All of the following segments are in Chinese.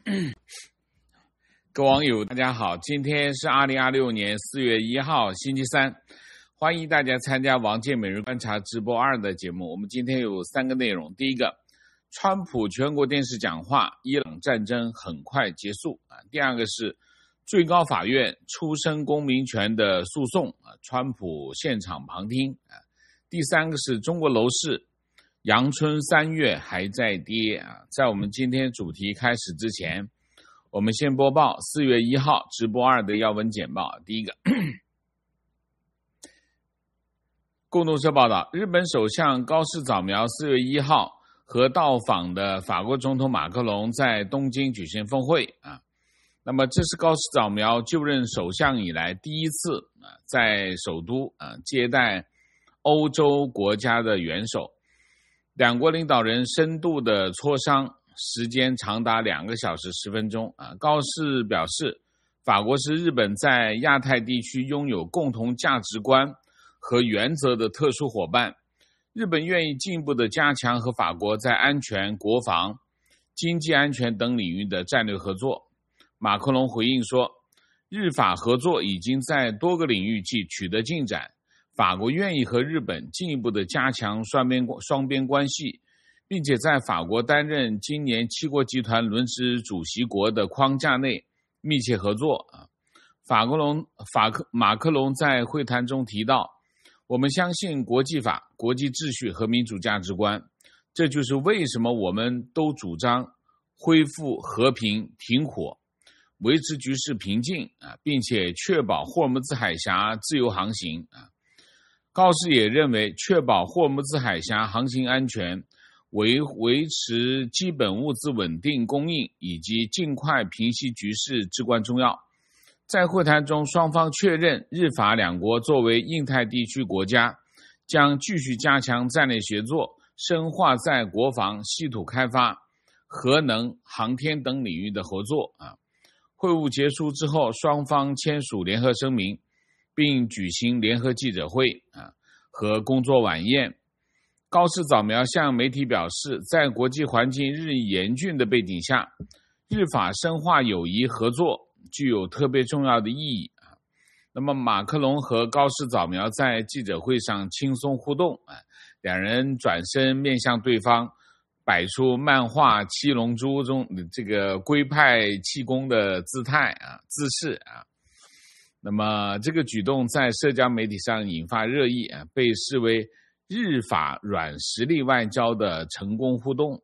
各位网友大家好，今天是2026年4月1号星期三，欢迎大家参加王健每日观察直播2的节目。我们今天有3个内容，第一个，川普全国电视讲话，伊朗战争很快结束。第二个是最高法院出生公民权的诉讼，川普现场旁听。第三个是中国楼市阳春3月还在跌。在我们今天主题开始之前，我们先播报4月1号直播2的要闻简报。第一个，共同社报道，日本首相高市早苗4月1号和到访的法国总统马克龙在东京举行峰会。那么这是高市早苗就任首相以来第一次在首都接待欧洲国家的元首，两国领导人深度的磋商，时间长达2个小时10分钟。高市表示，法国是日本在亚太地区拥有共同价值观和原则的特殊伙伴，日本愿意进一步的加强和法国在安全、国防、经济安全等领域的战略合作。马克龙回应说，日法合作已经在多个领域取得进展，法国愿意和日本进一步的加强双边关系，并且在法国担任今年7国集团轮值主席国的框架内密切合作。马克龙在会谈中提到，我们相信国际法、国际秩序和民主价值观，这就是为什么我们都主张恢复和平、停火，维持局势平静，并且确保霍尔木兹海峡自由航行。高市也认为，确保霍尔木兹海峡航行安全、维持基本物资稳定供应以及尽快平息局势至关重要。在会谈中，双方确认日法两国作为印太地区国家，将继续加强战略协作，深化在国防、稀土开发、核能、航天等领域的合作。会晤结束之后，双方签署联合声明，并举行联合记者会和工作晚宴。高市早苗向媒体表示，在国际环境日益严峻的背景下，日法深化友谊合作具有特别重要的意义。那么马克龙和高市早苗在记者会上轻松互动，两人转身面向对方，摆出漫画《七龙珠》中的这个龟派气功的姿势。那么这个举动在社交媒体上引发热议，被视为日法软实力外交的成功互动。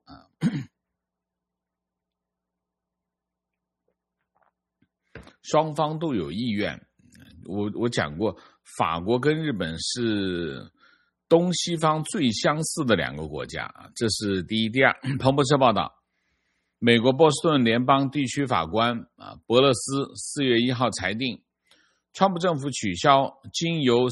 双方都有意愿。我讲过，法国跟日本是东西方最相似的2个国家，这是第一。第二，彭博社报道，美国波士顿联邦地区法官伯勒斯4月1号裁定，川普政府取消经由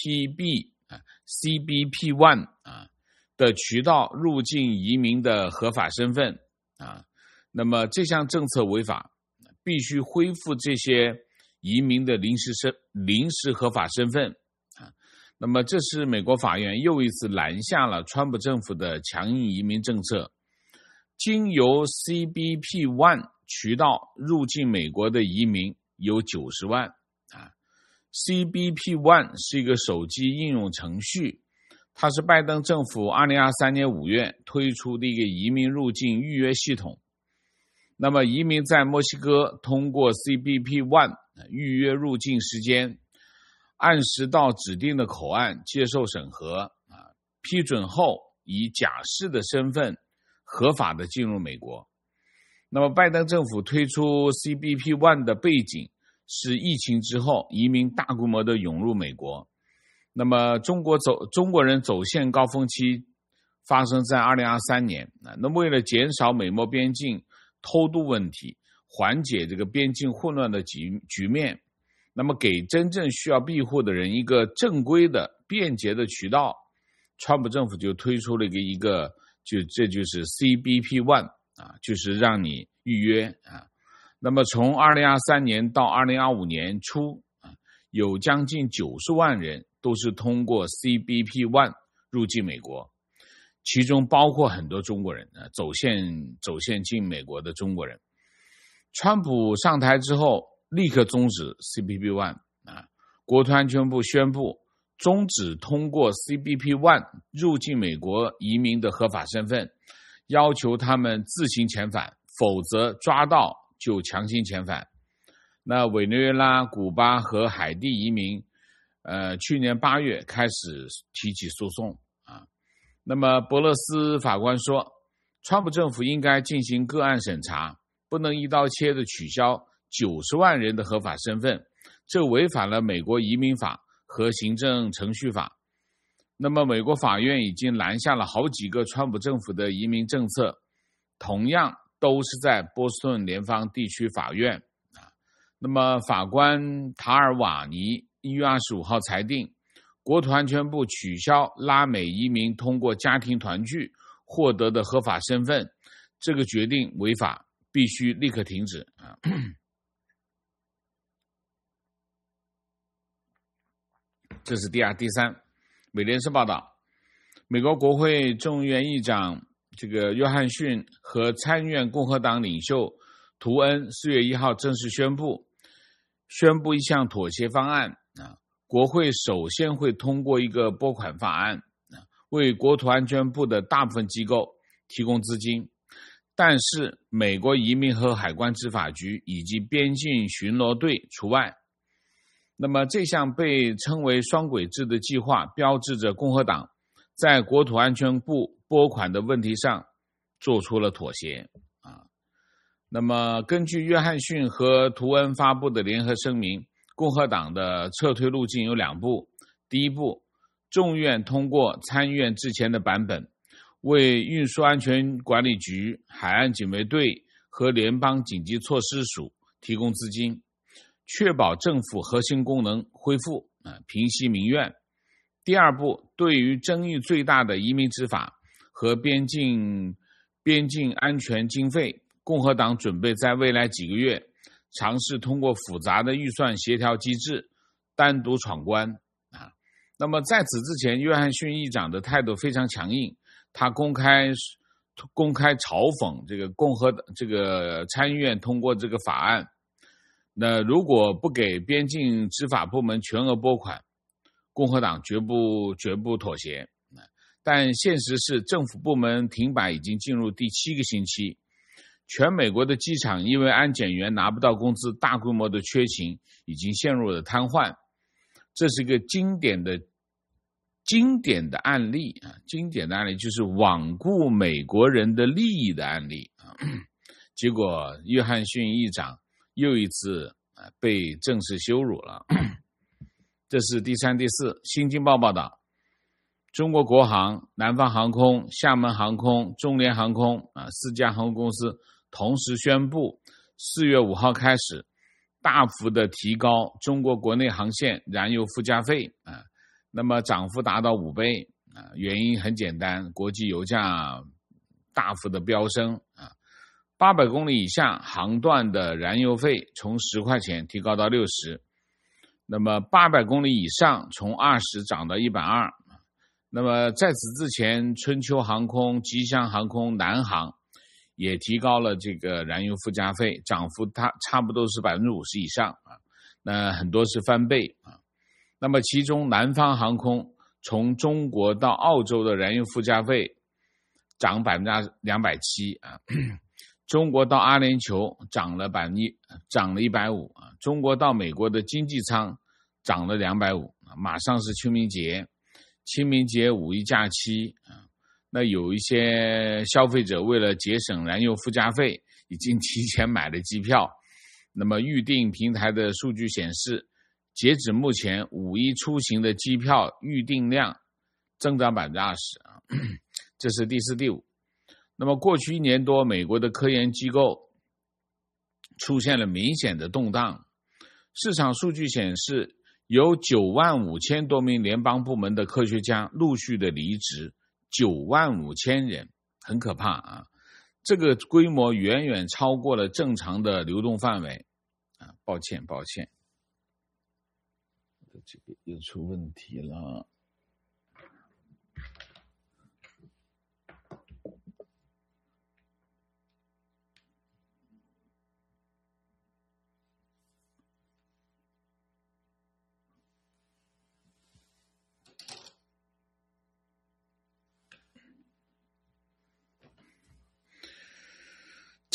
CBP1 的渠道入境移民的合法身份。那么这项政策违法，必须恢复这些移民的临时合法身份。那么这是美国法院又一次拦下了川普政府的强硬移民政策。经由 CBP1 渠道入境美国的移民有90万。CBP1 是一个手机应用程序，它是拜登政府2023年5月推出的一个移民入境预约系统。那么移民在墨西哥通过 CBP1 预约入境时间，按时到指定的口岸接受审核，批准后以假释的身份合法的进入美国。那么拜登政府推出 CBP1 的背景是疫情之后移民大规模的涌入美国。那么中国人走线高峰期发生在2023年。那么为了减少美墨边境偷渡问题，缓解这个边境混乱的局面，那么给真正需要庇护的人一个正规的便捷的渠道，川普政府就推出了一个这就是 CBP1 就是让你预约。那么从2023年到2025年初，有将近90万人都是通过 CBP1 入境美国，其中包括很多中国人，走线进美国的中国人。 川普上台之后，立刻终止 CBP-1 国土安全部宣布终止通过 CBP-1 入境美国移民的合法身份，要求他们自行遣返，否则抓到就强行遣返。那委内瑞拉、古巴和海地移民去年8月开始提起诉讼那么博勒斯法官说，川普政府应该进行个案审查，不能一刀切的取消90万人的合法身份，这违反了美国移民法和行政程序法。那么美国法院已经拦下了好几个川普政府的移民政策，同样都是在波士顿联邦地区法院那么法官塔尔瓦尼1月25号裁定，国土安全部取消拉美移民通过家庭团聚获得的合法身份，这个决定违法，必须立刻停止这是第二。第三，美联社报道，美国国会众议院议长约翰逊和参议院共和党领袖图恩4月1号正式宣布一项妥协方案国会首先会通过一个拨款法案为国土安全部的大部分机构提供资金，但是美国移民和海关执法局以及边境巡逻队除外。那么这项被称为双轨制的计划标志着共和党在国土安全部拨款的问题上做出了妥协那么根据约翰逊和图恩发布的联合声明，共和党的撤退路径有2步。第一步，众议院通过参议院之前的版本，为运输安全管理局、海岸警卫队和联邦紧急措施署提供资金，确保政府核心功能恢复平息民怨。第二步，对于争议最大的移民执法和边境安全经费，共和党准备在未来几个月尝试通过复杂的预算协调机制单独闯关那么在此之前，约翰逊议长的态度非常强硬，他公开嘲讽参议院通过这个法案。那如果不给边境执法部门全额拨款，共和党绝不妥协。但现实是，政府部门停摆已经进入第7个星期，全美国的机场因为安检员拿不到工资，大规模的缺勤，已经陷入了瘫痪。这是一个经典的案例经典的案例就是罔顾美国人的利益的案例结果约翰逊议长又一次被正式羞辱了这是第三。第四，新京报报道，中国国航、南方航空、厦门航空、中联航空4家航空公司同时宣布4月5号开始大幅的提高中国国内航线燃油附加费那么涨幅达到5倍原因很简单，国际油价大幅的飙升800公里以下航段的燃油费从10块钱提高到60，那么800公里以上从20涨到120。那么在此之前，春秋航空、吉祥航空、南航也提高了这个燃油附加费，涨幅它差不多是50%以上那很多是翻倍那么其中南方航空从中国到澳洲的燃油附加费涨270%中国到阿联酋涨了150%中国到美国的经济舱涨了250%马上是清明节五一假期那有一些消费者为了节省燃油附加费已经提前买了机票，那么预订平台的数据显示，截止目前五一出行的机票预订量增长 20% 这是第四。第五，那么过去1年多，美国的科研机构出现了明显的动荡，市场数据显示有95000多名联邦部门的科学家陆续的离职，95000人，很可怕这个规模远远超过了正常的流动范围抱歉，这个又出问题了。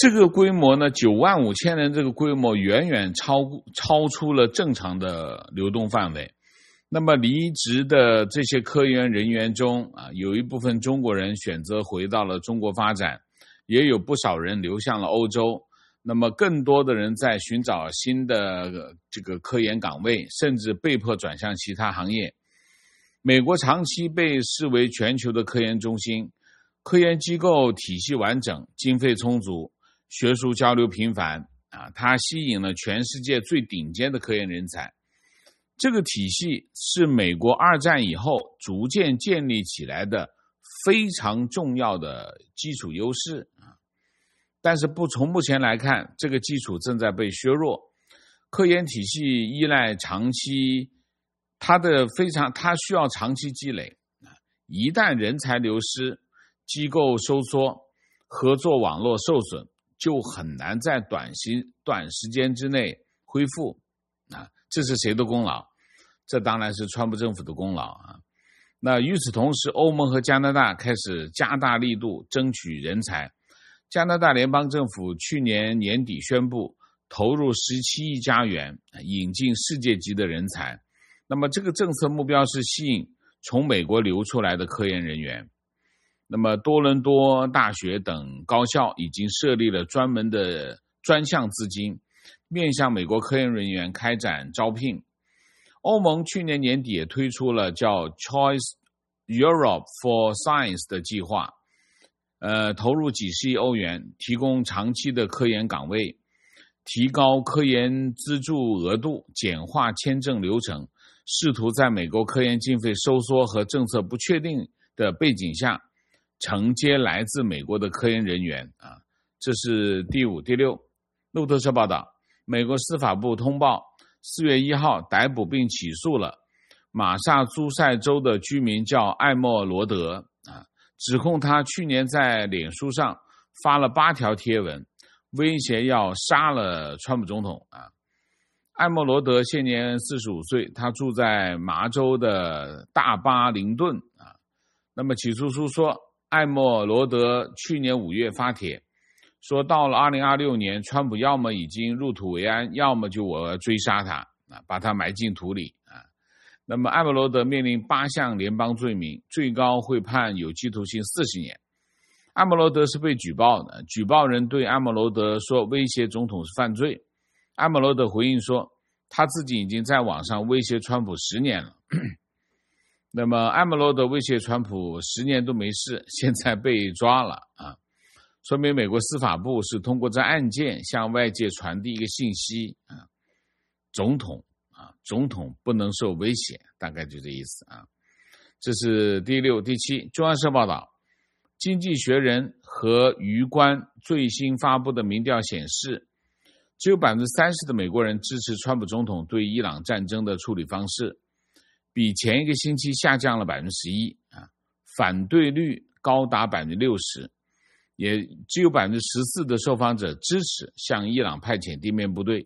这个规模呢，95000人这个规模远远超出了正常的流动范围。那么离职的这些科研人员中有一部分中国人选择回到了中国发展，也有不少人流向了欧洲。那么更多的人在寻找新的这个科研岗位，甚至被迫转向其他行业。美国长期被视为全球的科研中心，科研机构体系完整，经费充足，学术交流频繁它吸引了全世界最顶尖的科研人才。这个体系是美国2战以后逐渐建立起来的非常重要的基础优势但是从目前来看，这个基础正在被削弱。科研体系依赖长期，它需要长期积累。一旦人才流失，机构收缩，合作网络受损，就很难在短时间之内恢复。这是谁的功劳？这当然是川普政府的功劳那与此同时，欧盟和加拿大开始加大力度争取人才。加拿大联邦政府去年年底宣布投入17亿加元引进世界级的人才。那么这个政策目标是吸引从美国流出来的科研人员。那么多伦多大学等高校已经设立了专门的专项资金，面向美国科研人员开展招聘。欧盟去年年底也推出了叫 Choice Europe for Science 的计划，投入几十亿欧元，提供长期的科研岗位，提高科研资助额度，简化签证流程，试图在美国科研经费收缩和政策不确定的背景下，承接来自美国的科研人员这是第5、第6。路透社报道，美国司法部通报4月1号逮捕并起诉了马萨诸塞州的居民叫艾默罗德指控他去年在脸书上发了8条贴文，威胁要杀了川普总统艾默罗德现年45岁，他住在麻州的大巴林顿那么起诉书说，艾默罗德去年5月发帖说，到了2026年，川普要么已经入土为安，要么就我要追杀他把他埋进土里那么艾默罗德面临8项联邦罪名，最高会判有期徒刑40年。艾默罗德是被举报的，举报人对艾默罗德说威胁总统是犯罪。艾默罗德回应说，他自己已经在网上威胁川普10年了那么艾默罗德威胁川普10年都没事，现在被抓了说明美国司法部是通过这案件向外界传递一个信息总统不能受威胁，大概就这意思这是第6、第7。中央社报道，经济学人和余观最新发布的民调显示，只有 30% 的美国人支持川普总统对伊朗战争的处理方式，比前一个星期下降了 11%反对率高达 60%， 也只有 14% 的受访者支持向伊朗派遣地面部队，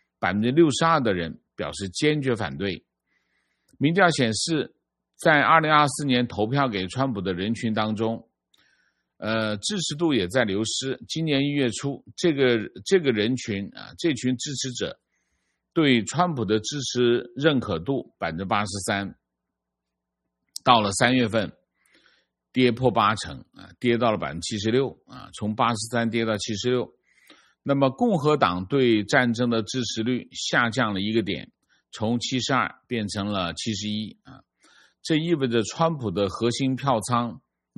62% 的人表示坚决反对。民调显示，在2024年投票给川普的人群当中支持度也在流失。今年1月初，这个人群这群支持者对川普的支持认可度 83%， 到了3月份跌破80%跌到了 76%从83跌到76%。那么共和党对战争的支持率下降了1个点，从72变成了71这意味着川普的核心票仓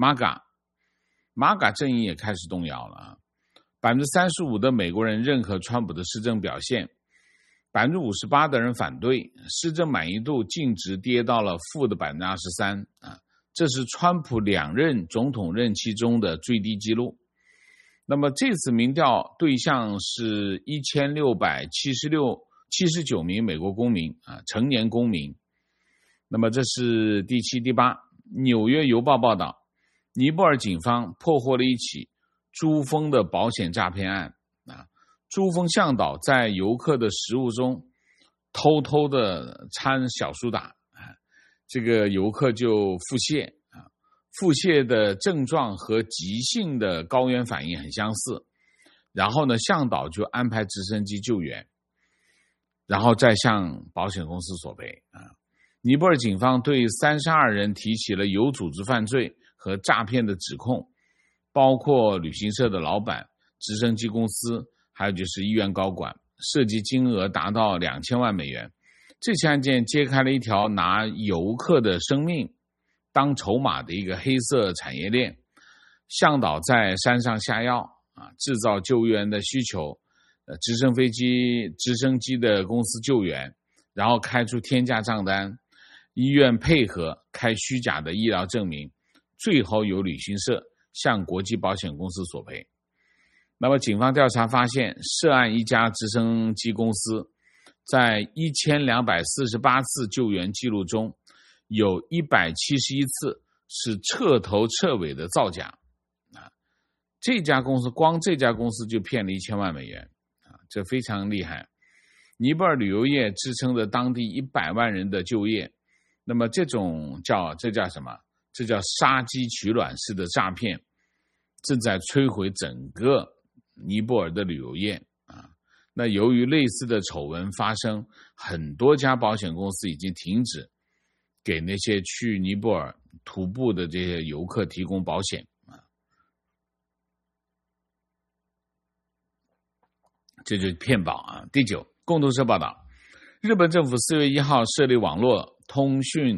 MAGA 阵营也开始动摇了35%的美国人认可川普的施政表现， 58% 的人反对，施政满意度净值跌到了负的 23%这是川普2任总统任期中的最低纪录。那么这次民调对象是1679名美国公民成年公民。那么这是第7、第8。纽约邮报报道，尼泊尔警方破获了一起珠峰的保险诈骗案珠峰向导在游客的食物中偷偷的掺小苏打这个游客就腹泻腹泻的症状和急性的高原反应很相似， 然后呢，向导就安排直升机救援，然后再向保险公司索赔啊。尼泊尔警方对32人提起了有组织犯罪和诈骗的指控，包括旅行社的老板、直升机公司，还有就是医院高管，涉及金额达到2000万美元。这起案件揭开了一条拿游客的生命当筹码的一个黑色产业链。向导在山上下药啊，制造救援的需求，直升机的公司救援，然后开出天价账单，医院配合开虚假的医疗证明，最后由旅行社向国际保险公司索赔。那么警方调查发现，涉案一家直升机公司在1248次救援记录中，有171次是彻头彻尾的造假。这家公司就骗了1000万美元啊，这非常厉害。尼泊尔旅游业支撑着当地100万人的就业，那么这叫什么？这叫杀鸡取卵式的诈骗，正在摧毁整个尼泊尔的旅游业啊。那由于类似的丑闻发生，很多家保险公司已经停止给那些去尼泊尔徒步的这些游客提供保险。这就是骗保啊。第9，共同社报道，日本政府4月1号设立网络通讯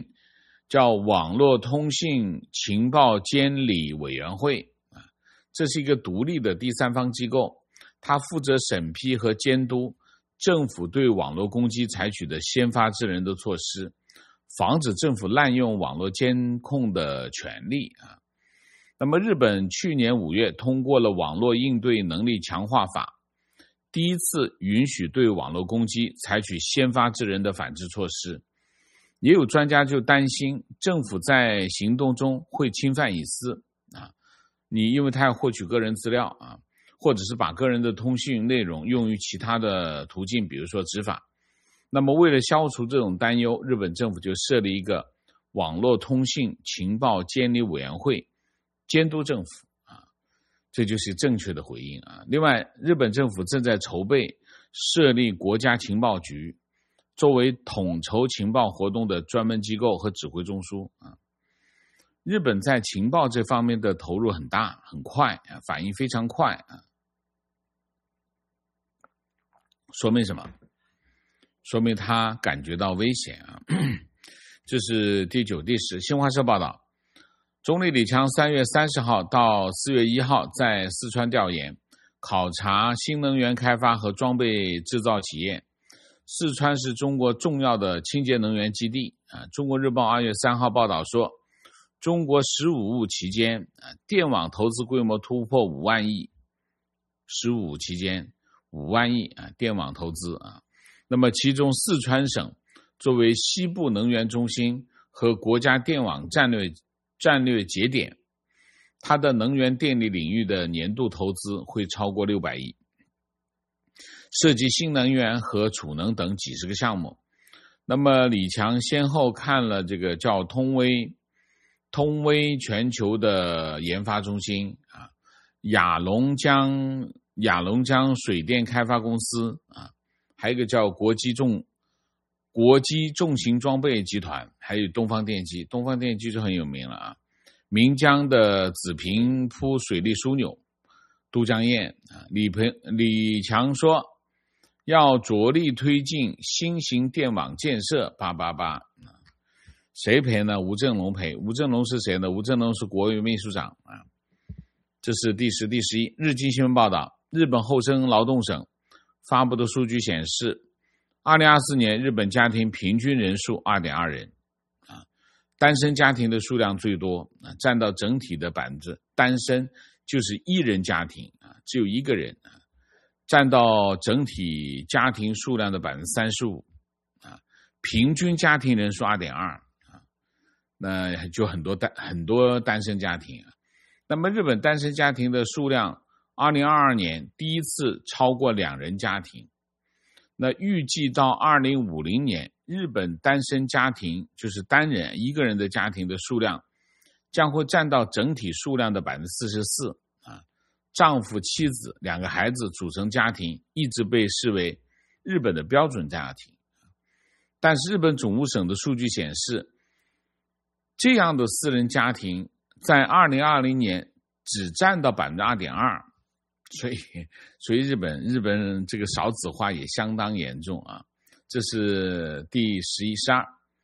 情报监理委员会啊，这是一个独立的第三方机构，它负责审批和监督政府对网络攻击采取的先发制人的措施，防止政府滥用网络监控的权利啊。那么日本去年5月通过了网络应对能力强化法，第一次允许对网络攻击采取先发制人的反制措施。也有专家就担心政府在行动中会侵犯隐私啊，因为他要获取个人资料啊，或者是把个人的通讯内容用于其他的途径，比如说执法。那么为了消除这种担忧，日本政府就设立一个网络通信情报监理委员会，监督政府啊，这就是正确的回应啊。另外，日本政府正在筹备设立国家情报局，作为统筹情报活动的专门机构和指挥中枢啊。日本在情报这方面的投入很大很快啊，反应非常快啊。说明什么？说明他感觉到危险啊。这是第9、第10。新华社报道，总理李强3月30号到4月1号在四川调研，考察新能源开发和装备制造企业。四川是中国重要的清洁能源基地啊。中国日报2月3号报道说，中国15务期间电网投资规模突破5万亿，15务期间5万亿啊，电网投资啊。那么其中四川省作为西部能源中心和国家电网战略节点，它的能源电力领域的年度投资会超过600亿，涉及新能源和储能等几十个项目。那么李强先后看了这个叫通威全球的研发中心啊，雅龙江水电开发公司啊，还有一个叫国机重型装备集团，还有东方电机就很有名了啊。岷江的紫坪铺水利枢纽，都江堰啊。李强说要着力推进新型电网建设888。谁赔呢？吴振龙赔。吴振龙是谁呢？吴振龙是国务秘书长啊。这是第10、第11。日经新闻报道，日本厚生劳动省发布的数据显示，2024年日本家庭平均人数 2.2 人啊，单身家庭的数量最多啊，占到整体的单身就是1人家庭啊，只有1个人啊，占到整体家庭数量的 35% 啊，平均家庭人数 2.2 啊，那就很多单身家庭啊。那么日本单身家庭的数量2022年第一次超过2人家庭，那预计到2050年，日本单身家庭就是单人1个人的家庭的数量将会占到整体数量的 44% 啊， 丈夫、妻子、2个孩子组成家庭，一直被视为日本的标准家庭。但是日本总务省的数据显示，这样的私人家庭在2020年只占到 2.2%， 所以日本这个少子化也相当严重啊。这是第12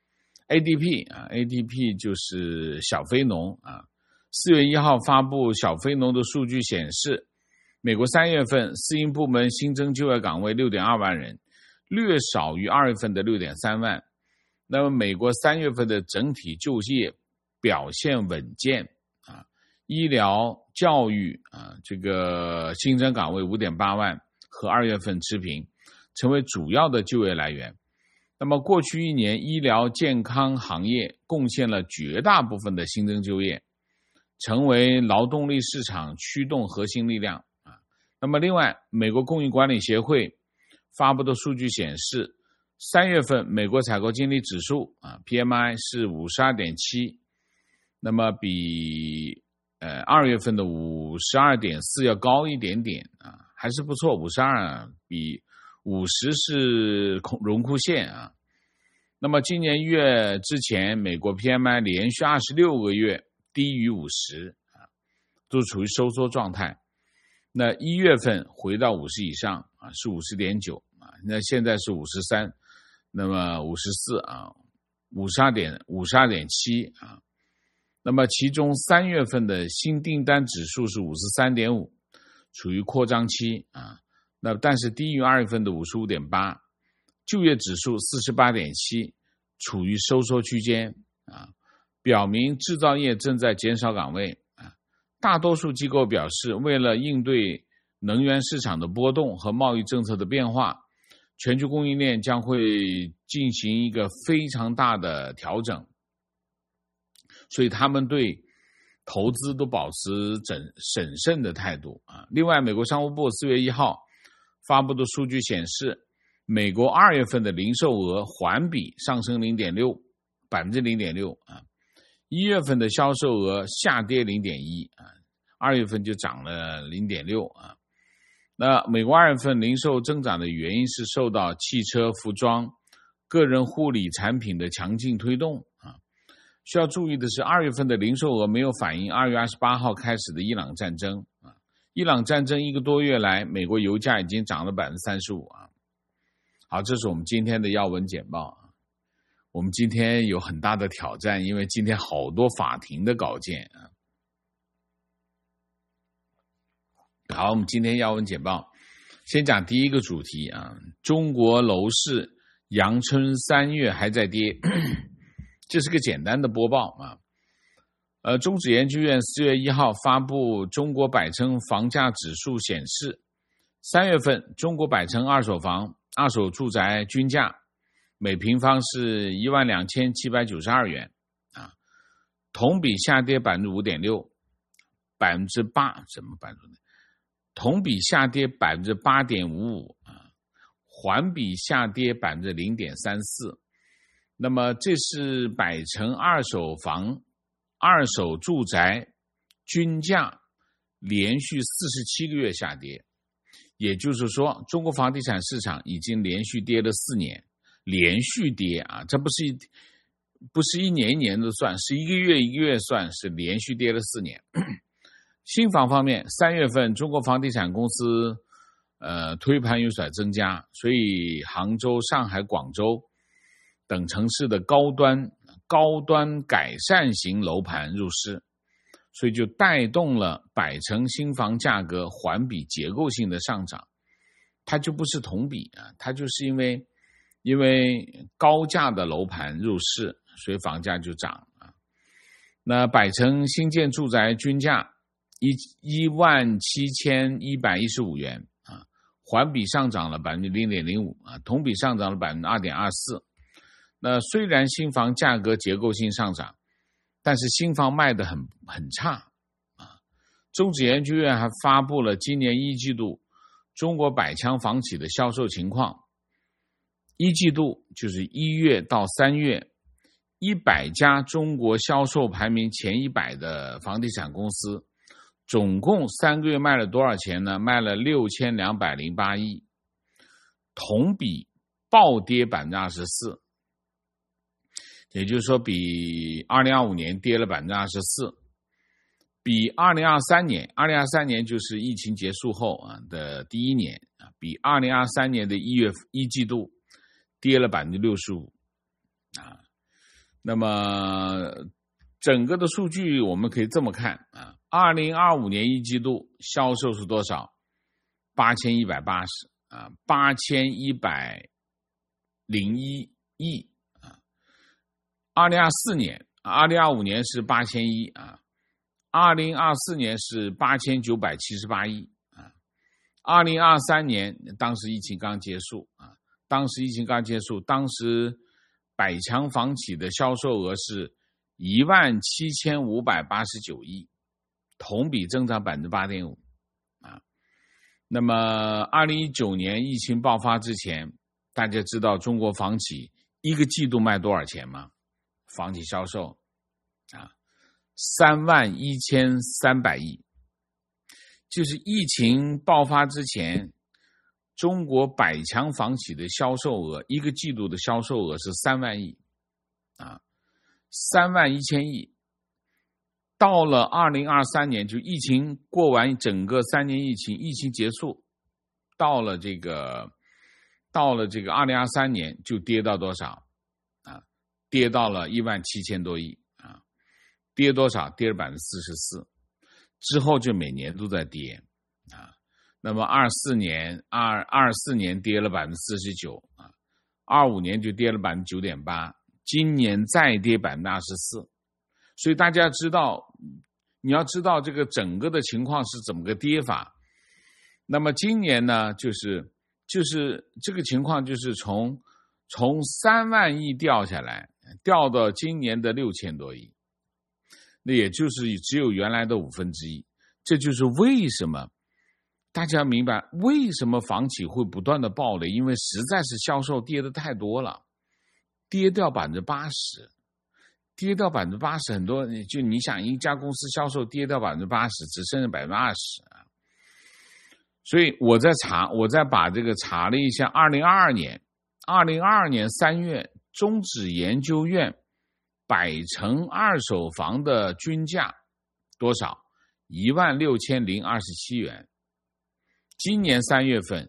ADP 就是小非农啊。4月1号发布小非农的数据显示，美国3月份私营部门新增就业岗位 6.2 万人，略少于2月份的 6.3 万。那么美国3月份的整体就业表现稳健啊，医疗、教育啊，这个新增岗位 5.8 万和2月份持平，成为主要的就业来源。那么过去1年，医疗健康行业贡献了绝大部分的新增就业，成为劳动力市场驱动核心力量啊。那么另外，美国供应管理协会发布的数据显示，3月份美国采购经理指数啊 PMI 是 52.7， 那么比2月份的 52.4 要高一点点啊，还是不错。52比50是荣枯线啊。那么今年1月之前，美国 PMI 连续26个月低于50啊，都处于收缩状态。那1月份回到50以上啊，是 50.9 啊，那现在是53，那么54啊 52.7 啊。那么其中3月份的新订单指数是 53.5， 处于扩张期啊。那但是低于2月份的 55.8， 就业指数 48.7， 处于收缩区间啊，表明制造业正在减少岗位啊。大多数机构表示，为了应对能源市场的波动和贸易政策的变化，全球供应链将会进行一个非常大的调整，所以他们对投资都保持审慎的态度啊。另外，美国商务部4月1号发布的数据显示，美国2月份的零售额环比上升 0.6% 啊，1月份的销售额下跌 0.1% 啊，2月份就涨了 0.6% 啊。那美国2月份零售增长的原因是受到汽车、服装、个人护理产品的强劲推动啊。需要注意的是，2月份的零售额没有反映2月28号开始的伊朗战争啊。伊朗战争1个多月来，美国油价已经涨了 35% 啊。好，这是我们今天的要闻简报。我们今天有很大的挑战，因为今天好多法庭的稿件啊。好，我们今天要闻简报，先讲第一个主题啊，中国楼市阳春3月还在跌，这是个简单的播报啊。中指研究院4月1号发布中国百城房价指数显示，3月份中国百城二手住宅均价每平方是12792元啊，同比下跌 5.6%， 8%怎么办？同比下跌 8.55% 啊，环比下跌 0.34%。那么这是百城二手住宅均价连续47个月下跌，也就是说，中国房地产市场已经连续跌了4年，连续跌啊，这不是一年一年的算，是一个月一个月算，是连续跌了4年。新房方面，3月份中国房地产公司推盘有所增加，所以杭州、上海、广州等城市的高端改善型楼盘入市，所以就带动了百城新房价格环比结构性的上涨。它就不是同比啊，它就是因为高价的楼盘入市，所以房价就涨啊。那百城新建住宅均价17115元啊，环比上涨了 0.05% 啊，同比上涨了 2.24%。那虽然新房价格结构性上涨，但是新房卖得很差啊。中指研究院还发布了今年1季度中国百强房企的销售情况。1季度就是1月到3月，100家中国销售排名前100的房地产公司， 总共3个月卖了多少钱呢？卖了6208亿，同比暴跌24%，也就是说比2025年跌了24%，比2023年就是疫情结束后的第一年比2023年的一季度跌了65%那么整个的数据我们可以这么看2025年一季度销售是多少？8180 8101亿2024年是81002024年是8978亿2023年当时疫情刚结束当时百强房企的销售额是17589亿，同比增长 8.5%那么2019年疫情爆发之前，大家知道中国房企一个季度卖多少钱吗？房企销售31300亿，就是疫情爆发之前，中国百强房企的销售额一个季度的销售额是3万亿31000亿。到了2023年，就疫情过完整个3年疫情结束，到了这个2023年就跌到多少跌到了17000多亿跌多少？跌了44%，之后就每年都在跌那么24年跌了49%， 25年就跌了9.8%， 今年再跌24%。所以大家你要知道这个整个的情况是怎么个跌法。那么今年呢，就是这个情况就是从3万亿掉下来，掉到今年的6000多亿，那也就是只有原来的1/5。这就是为什么大家明白为什么房企会不断的暴雷，因为实在是销售跌得太多了，跌掉80%，跌掉80%，很多就你想一家公司销售跌掉80%，只剩下20%所以我在把这个查了一下2022年3月中指研究院百城二手房的均价多少？16027元。今年3月份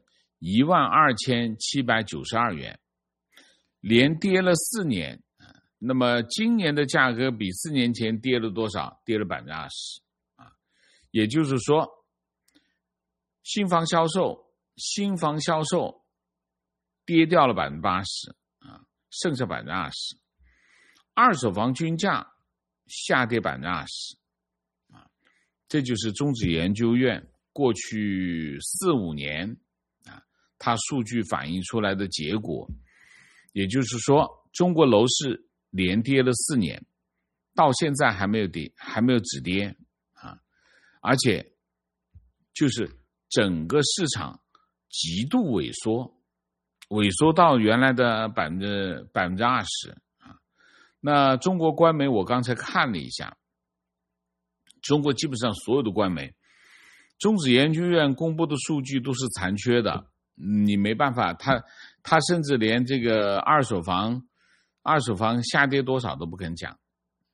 12792元，连跌了4年。那么今年的价格比4年前跌了多少？跌了20%也就是说，新房销售跌掉了80%剩下20%。二手房均价下跌20%这就是中指研究院过去4-5年它数据反映出来的结果。也就是说，中国楼市连跌了4年，到现在还没有止跌而且就是整个市场极度萎缩到原来的20%那中国官媒我刚才看了一下，中国基本上所有的官媒，中指研究院公布的数据都是残缺的，你没办法，他甚至连这个二手房下跌多少都不肯讲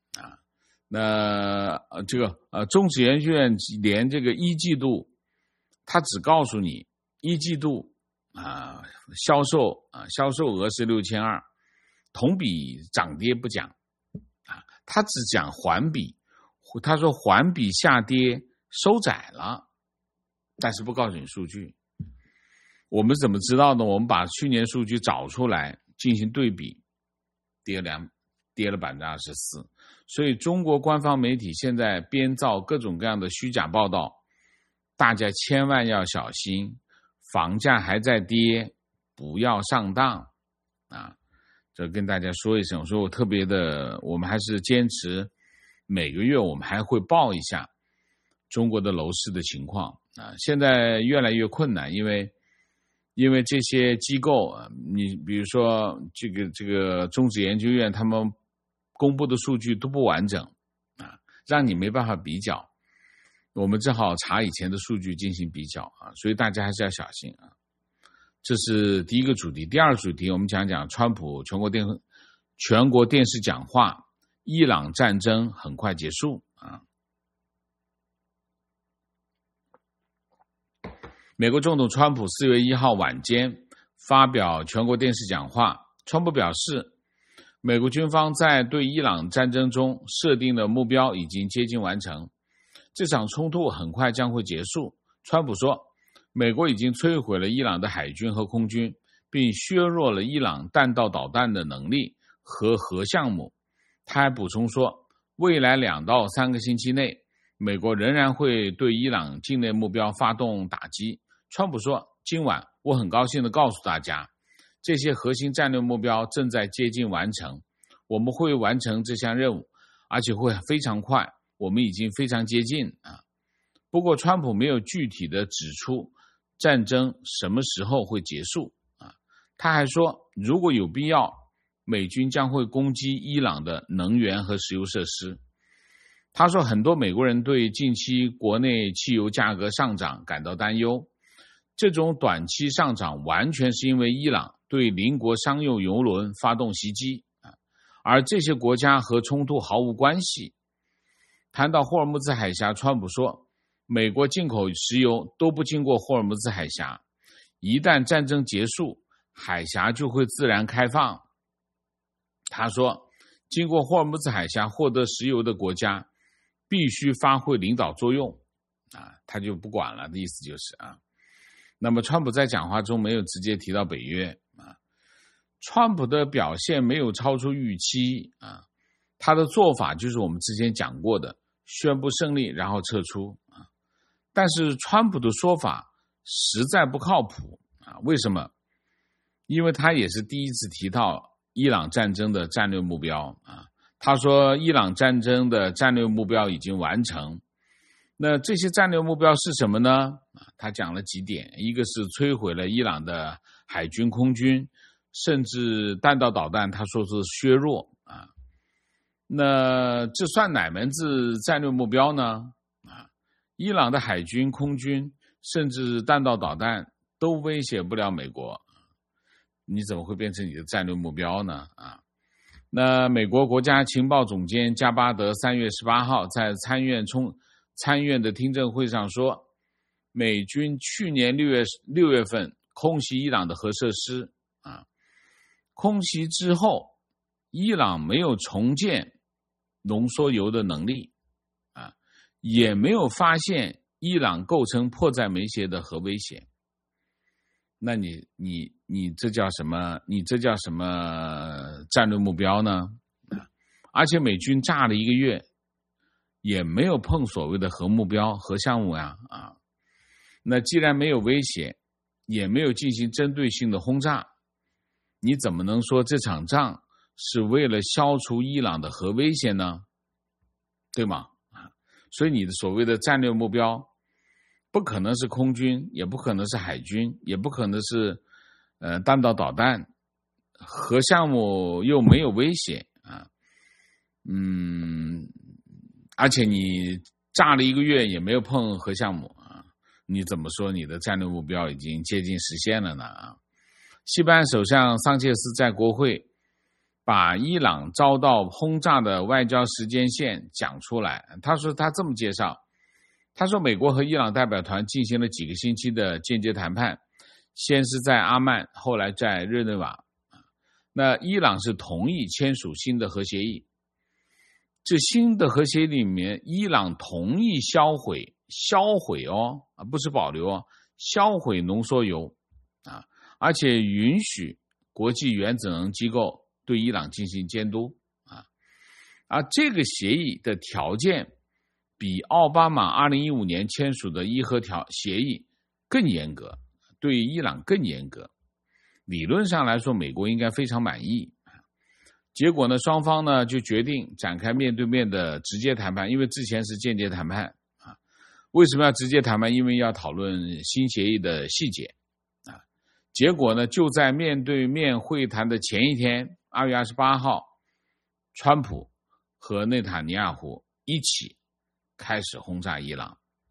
那这个中指研究院连这个一季度他只告诉你一季度销售额是6200，同比涨跌不讲他只讲环比，他说环比下跌收窄了，但是不告诉你数据。我们怎么知道呢？我们把去年数据找出来进行对比，跌了24%。所以中国官方媒体现在编造各种各样的虚假报道，大家千万要小心，房价还在跌，不要上当这跟大家说一声。所以我们还是坚持每个月我们还会报一下中国的楼市的情况现在越来越困难，因为这些机构你比如说这个中指研究院他们公布的数据都不完整让你没办法比较。 我们只好查以前的数据进行比较啊，所以大家还是要小心啊。这是第一个主题。第二个主题，我们讲讲川普全国电视讲话，伊朗战争很快结束啊。美国总统川普4月1号晚间发表全国电视讲话，川普表示，美国军方在对伊朗战争中设定的目标已经接近完成，这场冲突很快将会结束。川普说，美国已经摧毁了伊朗的海军和空军，并削弱了伊朗弹道导弹的能力和核项目。他还补充说，未来2到3个星期内，美国仍然会对伊朗境内目标发动打击。川普说，今晚我很高兴地告诉大家，这些核心战略目标正在接近完成，我们会完成这项任务，而且会非常快，我们已经非常接近啊。不过川普没有具体地指出战争什么时候会结束啊。他还说，如果有必要，美军将会攻击伊朗的能源和石油设施。他说，很多美国人对近期国内汽油价格上涨感到担忧，这种短期上涨完全是因为伊朗对邻国商用油轮发动袭击，而这些国家和冲突毫无关系。谈到霍尔木兹海峡，川普说，美国进口石油都不经过霍尔木兹海峡，一旦战争结束，海峡就会自然开放。他说，经过霍尔木兹海峡获得石油的国家必须发挥领导作用啊，他就不管了的意思就是啊。那么川普在讲话中没有直接提到北约啊，川普的表现没有超出预期啊，他的做法就是我们之前讲过的，宣布胜利然后撤出啊。但是川普的说法实在不靠谱啊，为什么？因为他也是第一次提到伊朗战争的战略目标啊。他说伊朗战争的战略目标已经完成。那这些战略目标是什么呢？他讲了几点，一个是摧毁了伊朗的海军空军，甚至弹道导弹他说是削弱啊。那这算哪门子战略目标呢？伊朗的海军空军甚至弹道导弹都威胁不了美国，你怎么会变成你的战略目标呢？那美国国家情报总监加巴德3月18号在参院的听证会上说，美军去年6月份空袭伊朗的核设施啊，空袭之后，伊朗没有重建浓缩铀的能力啊，也没有发现伊朗构成迫在眉睫的核威胁。那你这叫什么？你这叫什么战略目标呢？而且美军炸了1个月，也没有碰所谓的核目标、核项目啊。那既然没有威胁，也没有进行针对性的轰炸，你怎么能说这场仗是为了消除伊朗的核威胁呢？对吗？所以你的所谓的战略目标不可能是空军，也不可能是海军，也不可能是弹道导弹，核项目又没有威胁啊。而且你炸了1个月也没有碰核项目啊，你怎么说你的战略目标已经接近实现了呢？西班牙首相桑切斯在国会把伊朗遭到轰炸的外交时间线讲出来，他说他这么介绍，他说美国和伊朗代表团进行了几个星期的间接谈判，先是在阿曼，后来在日内瓦。那伊朗是同意签署新的核协议，这新的核协议里面，伊朗同意销毁哦，不是保留哦，销毁浓缩铀啊，而且允许国际原子能机构对伊朗进行监督啊。而这个协议的条件比奥巴马2015年签署的伊核协议更严格，对伊朗更严格。理论上来说，美国应该非常满意。结果呢，双方呢就决定展开面对面的直接谈判，因为之前是间接谈判啊。为什么要直接谈判？因为要讨论新协议的细节啊。结果呢，就在面对面会谈的前一天，2月28号，川普和内塔尼亚胡一起开始轰炸伊朗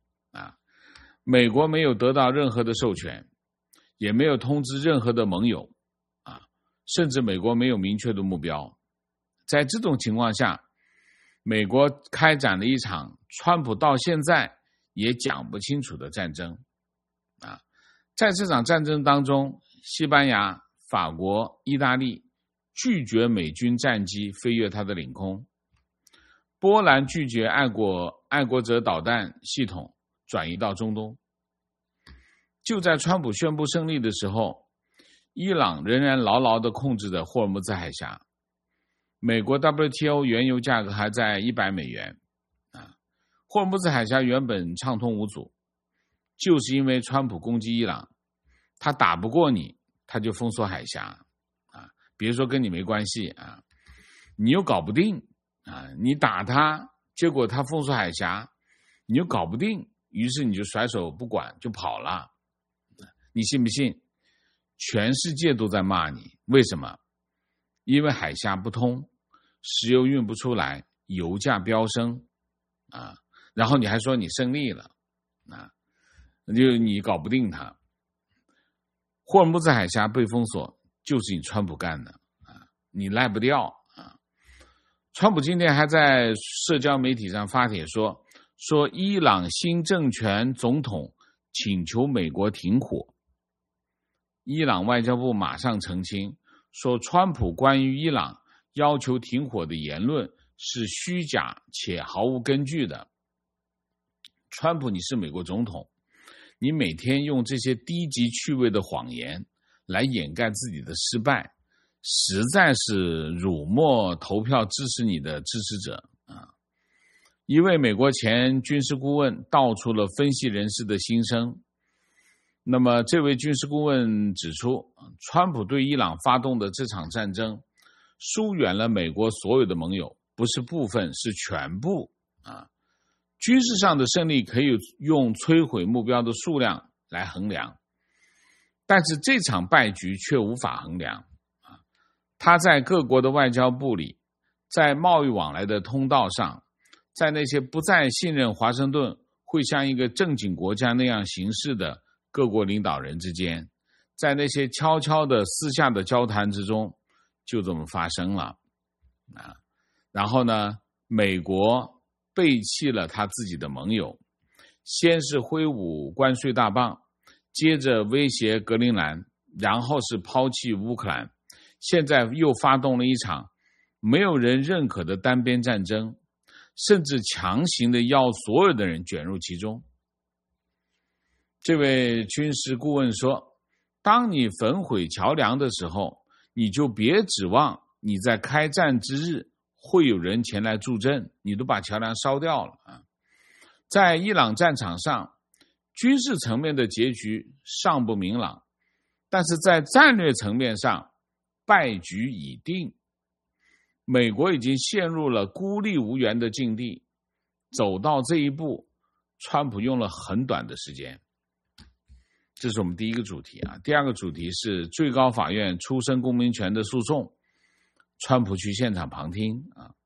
美国没有得到任何的授权，也没有通知任何的盟友甚至美国没有明确的目标。在这种情况下，美国开展了一场川普到现在也讲不清楚的战争在这场战争当中，西班牙、法国、意大利拒绝美军战机飞越它的领空，波兰拒绝爱国者导弹系统转移到中东。就在川普宣布胜利的时候，伊朗仍然牢牢地控制着霍尔木兹海峡，美国 WTO 原油价格还在$100霍尔木兹海峡原本畅通无阻，就是因为川普攻击伊朗，他打不过你，他就封锁海峡别说跟你没关系你又搞不定你打他，结果他封锁海峡，你又搞不定，于是你就甩手不管就跑了。你信不信？全世界都在骂你，为什么？因为海峡不通，石油运不出来，油价飙升然后你还说你胜利了就你搞不定它。霍尔木兹海峡被封锁，就是你川普干的你赖不掉川普今天还在社交媒体上发帖说伊朗新政权总统请求美国停火。伊朗外交部马上澄清说，川普关于伊朗要求停火的言论是虚假且毫无根据的。川普，你是美国总统，你每天用这些低级趣味的谎言来掩盖自己的失败，实在是辱没投票支持你的支持者一位美国前军事顾问道出了分析人士的心声。那么这位军事顾问指出，川普对伊朗发动的这场战争疏远了美国所有的盟友，不是部分，是全部军事上的胜利可以用摧毁目标的数量来衡量，但是这场败局却无法衡量他在各国的外交部里，在贸易往来的通道上，在那些不再信任华盛顿会像一个正经国家那样行事的各国领导人之间，在那些悄悄的私下的交谈之中，就这么发生了然后呢，美国背弃了他自己的盟友，先是挥舞关税大棒，接着威胁格陵兰，然后是抛弃乌克兰，现在又发动了一场没有人认可的单边战争，甚至强行的要所有的人卷入其中。这位军事顾问说，当你焚毁桥梁的时候，你就别指望你在开战之日会有人前来助阵，你都把桥梁烧掉了在伊朗战场上，军事层面的结局尚不明朗，但是在战略层面上，败局已定。美国已经陷入了孤立无援的境地，走到这一步，川普用了很短的时间。这是我们第一个主题第二个主题是最高法院出生公民权的诉讼，川普去现场旁听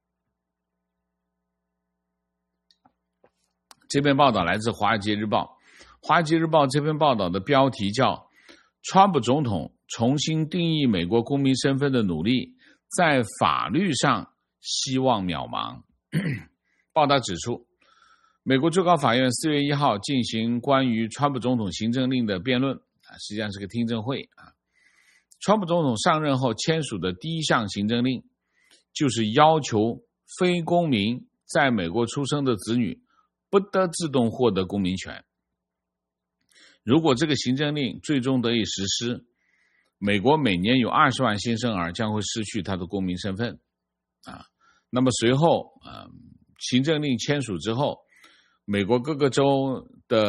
这篇报道来自《华尔街日报》，《华尔街日报》这篇报道的标题叫川普总统重新定义美国公民身份的努力在法律上希望渺茫。报道指出，美国最高法院4月1号进行关于川普总统行政令的辩论实际上是个听证会川普总统上任后签署的第一项行政令，就是要求非公民在美国出生的子女不得自动获得公民权。如果这个行政令最终得以实施，美国每年有20万新生儿将会失去他的公民身份那么随后行政令签署之后，美国各个州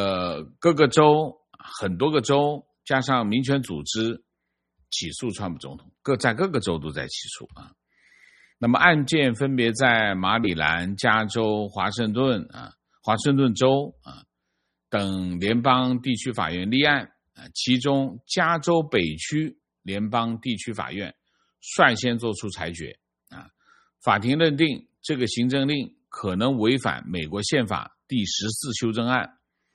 很多个州加上民权组织起诉川普总统，在各个州都在起诉那么案件分别在马里兰、加州、华盛顿州等联邦地区法院立案其中加州北区联邦地区法院率先做出裁决法庭认定这个行政令可能违反美国宪法第14修正案，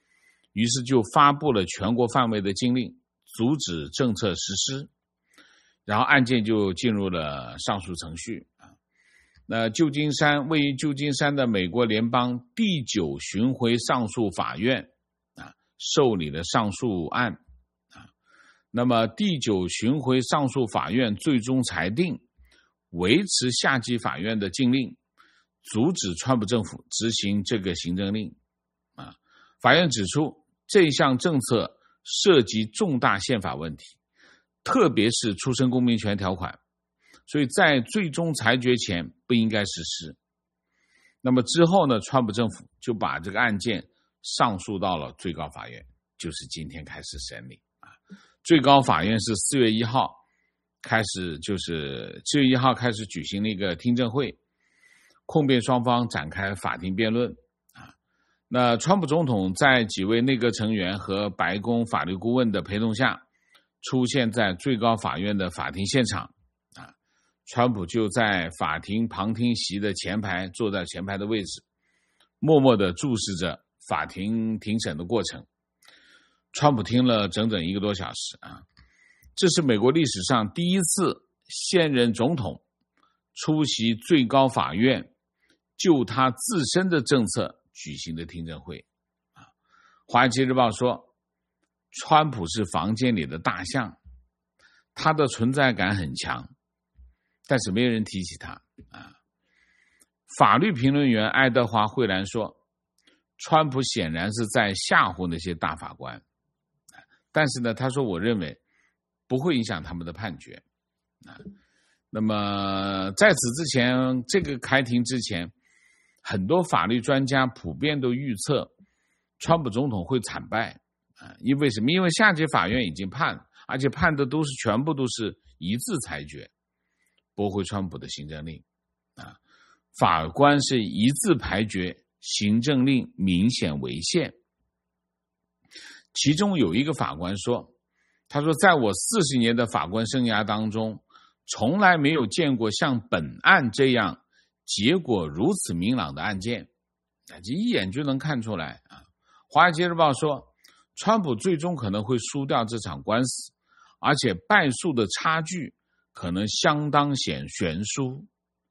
于是就发布了全国范围的禁令，阻止政策实施，然后案件就进入了上诉程序。那位于旧金山的美国联邦第9巡回上诉法院受理了上诉案。那么第9巡回上诉法院最终裁定维持下级法院的禁令，阻止川普政府执行这个行政令。法院指出，这项政策涉及重大宪法问题，特别是出生公民权条款，所以在最终裁决前不应该实施。那么之后呢，川普政府就把这个案件上诉到了最高法院，就是今天开始审理。最高法院是4月1号开始举行了一个听证会，控辩双方展开法庭辩论。那川普总统在几位内阁成员和白宫法律顾问的陪同下，出现在最高法院的法庭现场。川普就在法庭旁听席的前排，坐在前排的位置，默默地注视着法庭庭审的过程。川普听了整整1个多小时。这是美国历史上第一次现任总统出席最高法院就他自身的政策举行的听证会。华尔街日报说，川普是房间里的大象，他的存在感很强，但是没有人提起他。法律评论员爱德华·惠兰说，川普显然是在吓唬那些大法官，但是呢，他说我认为不会影响他们的判决。那么在此之前，这个开庭之前，很多法律专家普遍都预测川普总统会惨败。因为什么？因为下级法院已经判，而且判的全部都是一致裁决，驳回川普的行政令。法官是一致裁决行政令明显违宪。其中有一个法官说，他说在我40年的法官生涯当中，从来没有见过像本案这样结果如此明朗的案件，这一眼就能看出来。华尔街日报说，川普最终可能会输掉这场官司，而且败诉的差距可能相当悬殊，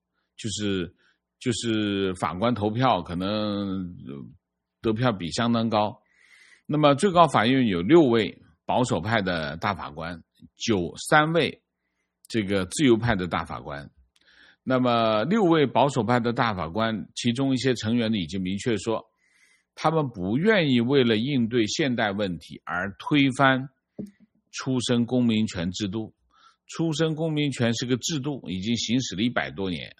就是法官投票可能得票比相当高。那么最高法院有6位保守派的大法官，3位这个自由派的大法官。那么6位保守派的大法官，其中一些成员已经明确说，他们不愿意为了应对现代问题而推翻出生公民权制度。出生公民权是个制度，已经行使了100多年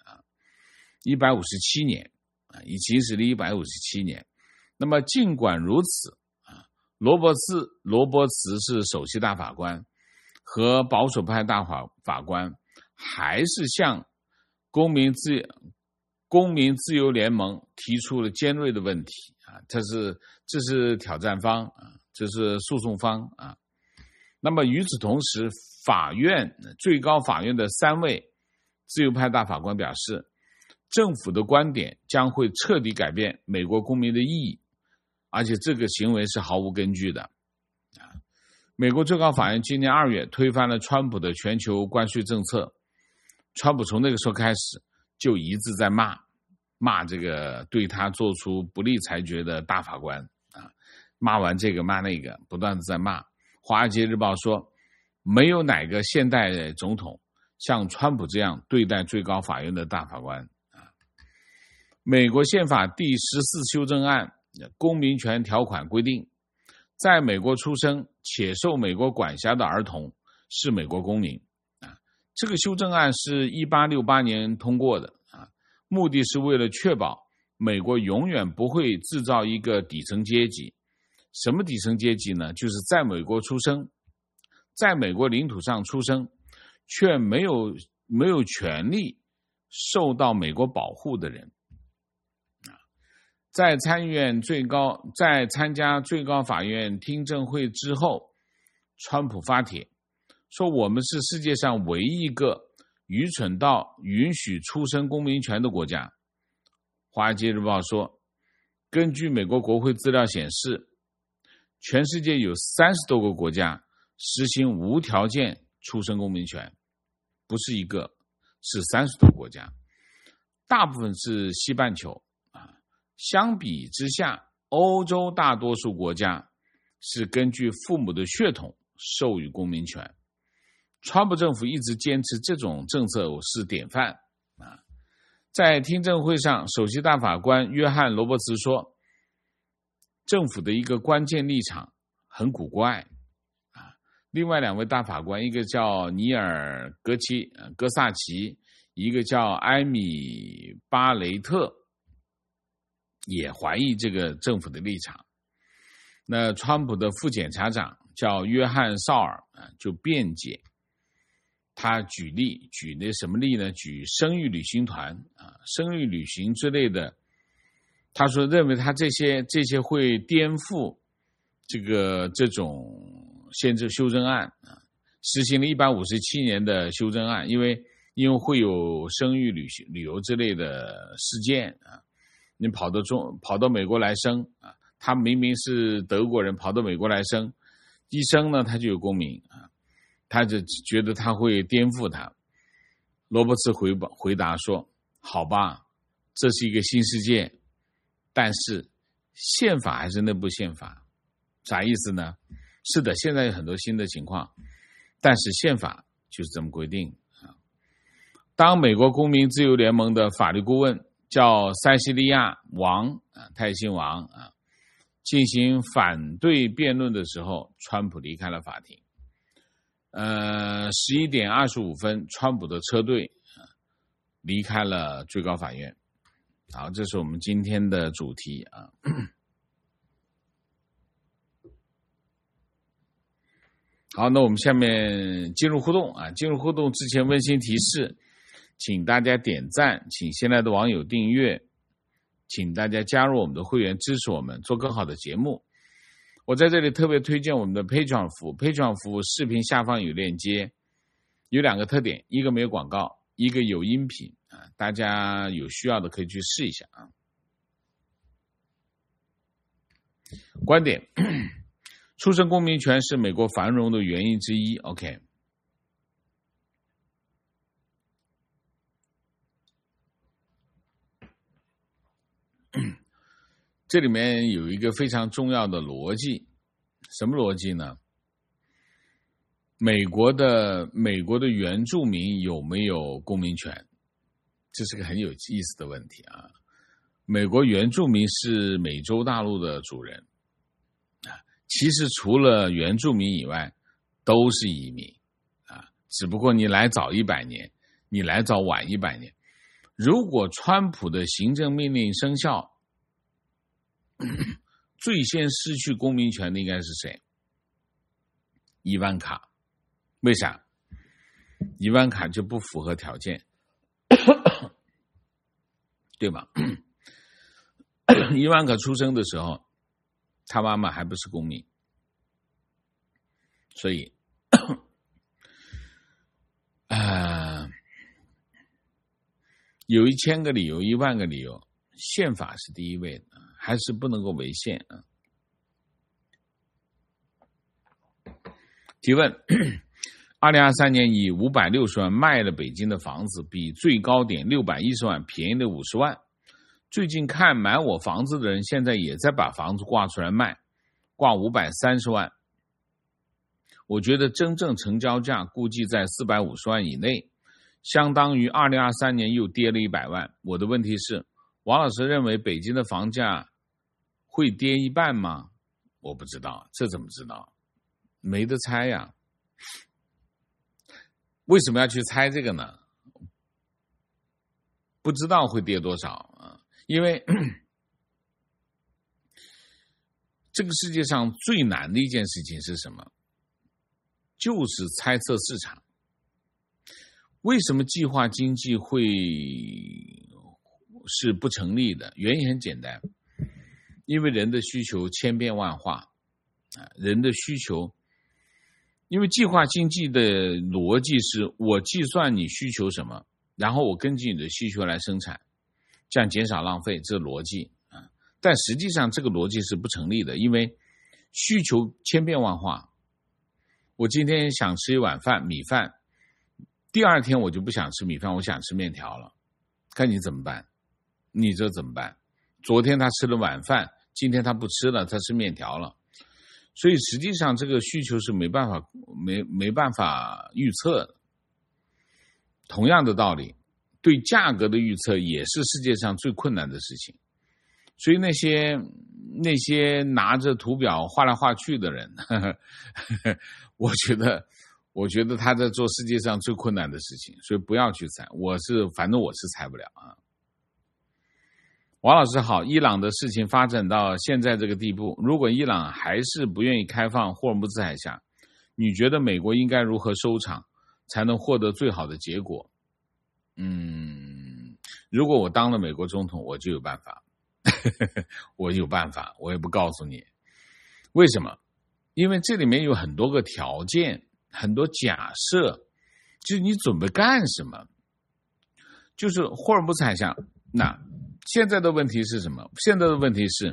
，157年，已行使了157年。那么尽管如此，罗伯茨是首席大法官和保守派大法官还是向公民自由联盟提出了尖锐的问题。这是挑战方，这是诉讼方。那么与此同时，最高法院的3位自由派大法官表示，政府的观点将会彻底改变美国公民的意义，而且这个行为是毫无根据的。美国最高法院今年2月推翻了川普的全球关税政策，川普从那个时候开始就一直在骂这个对他做出不利裁决的大法官。骂完这个骂那个，不断的在骂。华尔街日报说，没有哪个现代总统像川普这样对待最高法院的大法官。美国宪法第14修正案公民权条款规定，在美国出生且受美国管辖的儿童是美国公民。这个修正案是1868年通过的，目的是为了确保美国永远不会制造一个底层阶级。什么底层阶级呢？就是在美国出生，在美国领土上出生，却没有权利受到美国保护的人。在参加最高法院听证会之后，川普发帖说，我们是世界上唯一一个愚蠢到允许出生公民权的国家。华尔街日报说，根据美国国会资料显示， 全世界有30多个国家实行无条件出生公民权，不是一个，是30多个国家，大部分是西半球啊。相比之下，欧洲大多数国家是根据父母的血统授予公民权。川普政府一直坚持这种政策是典范啊。在听证会上，首席大法官约翰·罗伯茨说，政府的一个关键立场很古怪啊。另外2位大法官，一个叫尼尔·戈萨奇，一个叫埃米·巴雷特，也怀疑这个政府的立场。那川普的副检察长叫约翰·绍尔就辩解，他举那什么例呢？举生育旅行团生育旅行之类的。他说认为他这些会颠覆这种宪制修正案实行了157年的修正案，因为会有生育旅游之类的事件你跑到美国来生他明明是德国人跑到美国来生，一生呢他就有公民他就觉得他会颠覆他。罗伯茨回答说，好吧，这是一个新世界，但是宪法还是那部宪法。啥意思呢？是的，现在有很多新的情况，但是宪法就是这么规定当美国公民自由联盟的法律顾问叫塞西利亚王他也姓王进行反对辩论的时候，川普离开了法庭。11点25分，川普的车队离开了最高法院。好，这是我们今天的主题好，那我们下面进入互动进入互动之前温馨提示，请大家点赞，请新来的网友订阅，请大家加入我们的会员，支持我们做更好的节目。我在这里特别推荐我们的 Patreon 服务， Patreon 服务视频下方有链接，有2个特点，一个没有广告，一个有音频大家有需要的可以去试一下观点，出生公民权是美国繁荣的原因之一。 OK， 这里面有一个非常重要的逻辑，什么逻辑呢？美国的原住民有没有公民权？这是个很有意思的问题美国原住民是美洲大陆的主人其实除了原住民以外都是移民只不过你来早100年，你来早晚100年。如果川普的行政命令生效，最先失去公民权的应该是谁？伊万卡。为啥？伊万卡就不符合条件对吧？伊万卡出生的时候他妈妈还不是公民，所以有1000个理由10000个理由，宪法是第一位的，还是不能够违宪提问：2023年以560万卖了北京的房子，比最高点610万便宜了50万。最近看买我房子的人现在也在把房子挂出来卖，挂530万。我觉得真正成交价估计在450万以内，相当于2023年又跌了100万。我的问题是，王老师认为北京的房价会跌1半吗？我不知道，这怎么知道？没得猜呀。为什么要去猜这个呢？不知道会跌多少因为这个世界上最难的一件事情是什么？就是猜测市场。为什么计划经济会是不成立的？原因很简单，因为人的需求千变万化人的需求，因为计划经济的逻辑是我计算你需求什么，然后我根据你的需求来生产，这样减少浪费，这逻辑但实际上这个逻辑是不成立的，因为需求千变万化。我今天想吃一碗米饭，第二天我就不想吃米饭，我想吃面条了，看你怎么办？你这怎么办？昨天他吃了晚饭，今天他不吃了，他吃面条了。所以实际上这个需求是没办法预测的。同样的道理，对价格的预测也是世界上最困难的事情。所以那些拿着图表画来画去的人，我觉得他在做世界上最困难的事情，所以不要去猜。反正我是猜不了啊。王老师好，伊朗的事情发展到现在这个地步，如果伊朗还是不愿意开放霍尔木兹海峡，你觉得美国应该如何收场才能获得最好的结果？如果我当了美国总统，我就有办法。我有办法，我也不告诉你。为什么？因为这里面有很多个条件，很多假设，就是你准备干什么。就是霍尔木兹海峡，那现在的问题是什么？现在的问题是，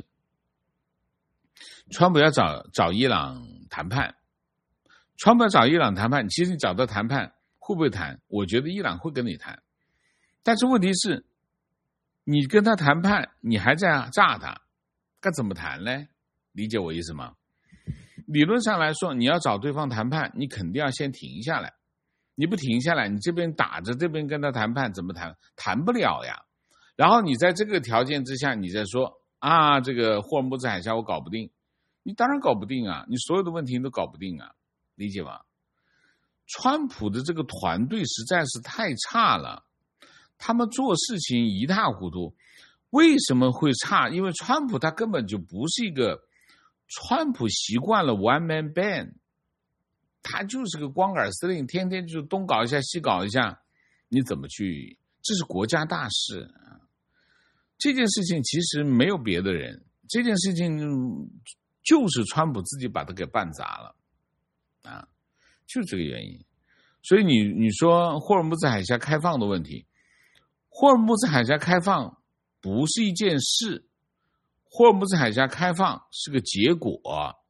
川普要找伊朗谈判。川普要找伊朗谈判，其实你找到谈判会不会谈？我觉得伊朗会跟你谈，但是问题是，你跟他谈判，你还在炸他，该怎么谈呢？理解我意思吗？理论上来说，你要找对方谈判，你肯定要先停下来。你不停下来，你这边打着，这边跟他谈判，怎么谈？谈不了呀。然后你在这个条件之下，你再说啊，这个霍尔木兹海峡我搞不定，你当然搞不定啊，你所有的问题都搞不定啊，理解吗？川普的这个团队实在是太差了，他们做事情一塌糊涂。为什么会差？因为川普他根本就不是一个，川普习惯了 one man band， 他就是个光杆司令，天天就东搞一下西搞一下，你怎么去？这是国家大事。这件事情其实没有别的人，这件事情就是川普自己把它给办砸了啊，就这个原因。所以你说霍尔木兹海峡开放的问题，霍尔木兹海峡开放不是一件事，霍尔木兹海峡开放是个结果，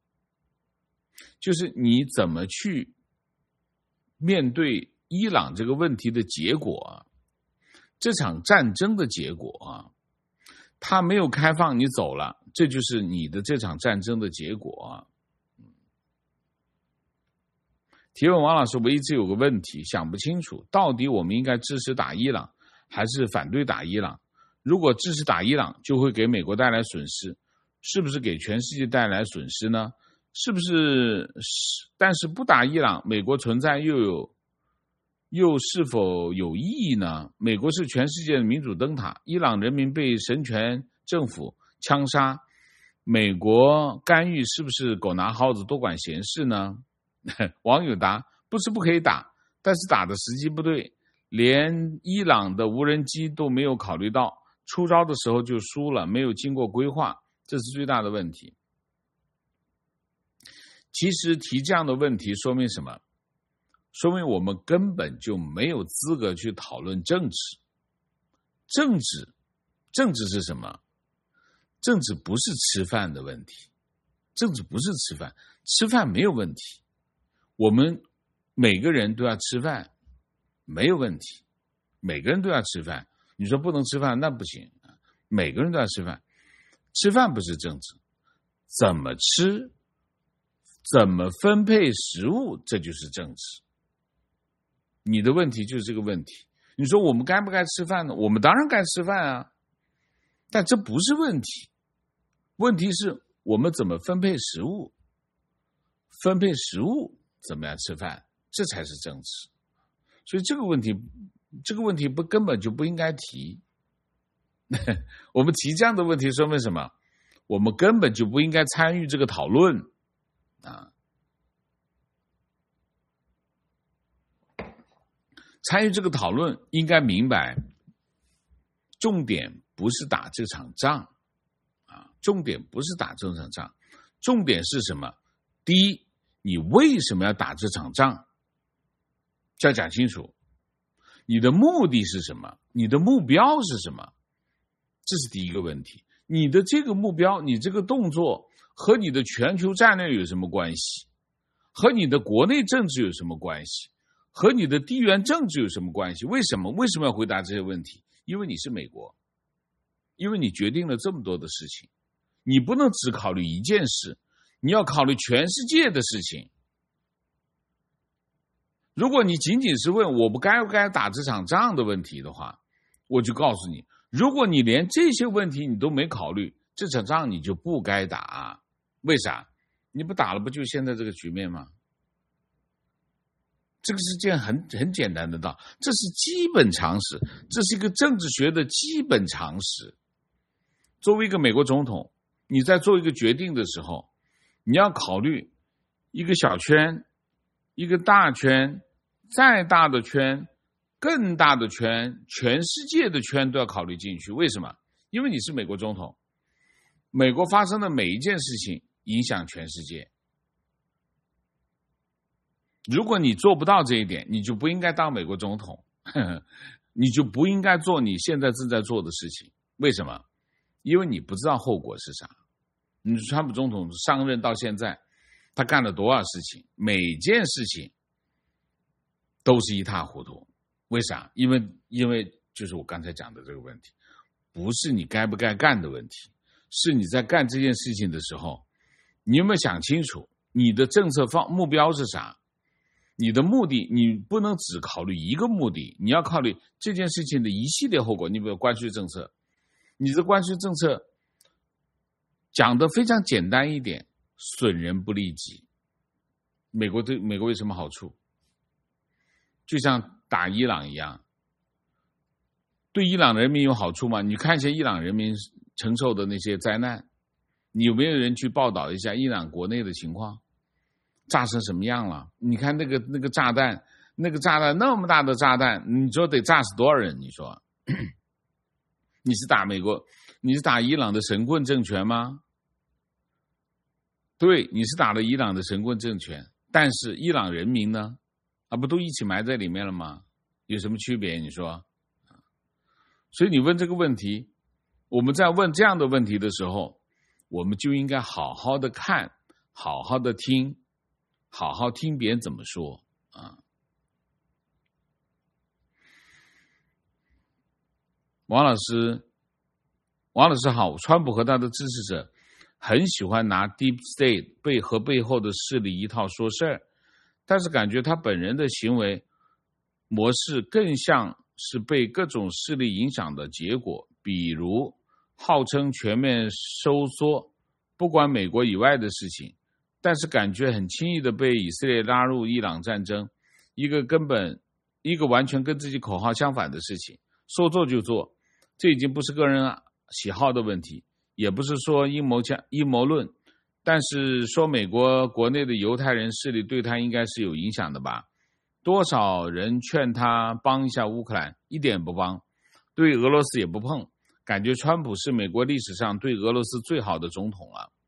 就是你怎么去面对伊朗这个问题的结果，这场战争的结果，他没有开放，你走了，这就是你的这场战争的结果。提问王老师，我一直有个问题想不清楚，到底我们应该支持打伊朗还是反对打伊朗？如果支持打伊朗，就会给美国带来损失，是不是给全世界带来损失呢？是不是？但是不打伊朗，美国存在又是否有意义呢？美国是全世界的民主灯塔，伊朗人民被神权政府枪杀，美国干预是不是狗拿耗子多管闲事呢？网友答：不是不可以打，但是打的时机不对，连伊朗的无人机都没有考虑到，出招的时候就输了，没有经过规划，这是最大的问题。其实提这样的问题说明什么？说明我们根本就没有资格去讨论政治。政治是什么？政治不是吃饭的问题，政治不是吃饭，吃饭没有问题，我们每个人都要吃饭，没有问题，每个人都要吃饭。你说不能吃饭，那不行，每个人都要吃饭。吃饭不是政治，怎么吃，怎么分配食物，这就是政治。你的问题就是这个问题。你说我们该不该吃饭呢？我们当然该吃饭啊，但这不是问题。问题是我们怎么分配食物，分配食物怎么样吃饭，这才是政治。所以这个问题根本就不应该提。我们提这样的问题说明什么？我们根本就不应该参与这个讨论啊！参与这个讨论应该明白，重点不是打这场仗啊，重点不是打这场仗，重点是什么？第一，你为什么要打这场仗？要讲清楚，你的目的是什么？你的目标是什么？这是第一个问题。你的这个目标，你这个动作和你的全球战略有什么关系？和你的国内政治有什么关系？和你的地缘政治有什么关系？为什么要回答这些问题？因为你是美国，因为你决定了这么多的事情，你不能只考虑一件事，你要考虑全世界的事情。如果你仅仅是问我不该不该打这场仗的问题的话，我就告诉你，如果你连这些问题你都没考虑，这场仗你就不该打。为啥？你不打了，不就现在这个局面吗？这个是件很简单的道，这是基本常识，这是一个政治学的基本常识。作为一个美国总统，你在做一个决定的时候，你要考虑一个小圈，一个大圈，再大的圈，更大的圈，全世界的圈都要考虑进去。为什么？因为你是美国总统，美国发生的每一件事情影响全世界。如果你做不到这一点，你就不应该当美国总统，你就不应该做你现在正在做的事情。为什么？因为你不知道后果是啥。你川普总统上任到现在，他干了多少事情，每件事情都是一塌糊涂。为啥？因为就是我刚才讲的这个问题，不是你该不该干的问题，是你在干这件事情的时候，你有没有想清楚你的政策目标是啥？你的目的，你不能只考虑一个目的，你要考虑这件事情的一系列后果。你比如关税政策，你的关税政策讲得非常简单一点，损人不利己。美国有什么好处？就像打伊朗一样，对伊朗人民有好处吗？你看一下伊朗人民承受的那些灾难，你有没有人去报道一下伊朗国内的情况？炸成什么样了？你看那个炸弹，那么大的炸弹，你说得炸死多少人？你说，你是打伊朗的神棍政权吗？对，你是打了伊朗的神棍政权，但是伊朗人民呢？不都一起埋在里面了吗？有什么区别？你说？所以你问这个问题，我们在问这样的问题的时候，我们就应该好好的看，好好的听。好好听别人怎么说啊！王老师好，川普和他的支持者很喜欢拿 Deep State 背后的势力一套说事儿，但是感觉他本人的行为模式更像是被各种势力影响的结果，比如号称全面收缩，不管美国以外的事情。但是感觉很轻易的被以色列拉入伊朗战争，一个完全跟自己口号相反的事情，说做就做，这已经不是个人喜好的问题，也不是说阴谋论，但是说美国国内的犹太人势力对他应该是有影响的吧？多少人劝他帮一下乌克兰，一点不帮，对俄罗斯也不碰，感觉川普是美国历史上对俄罗斯最好的总统了。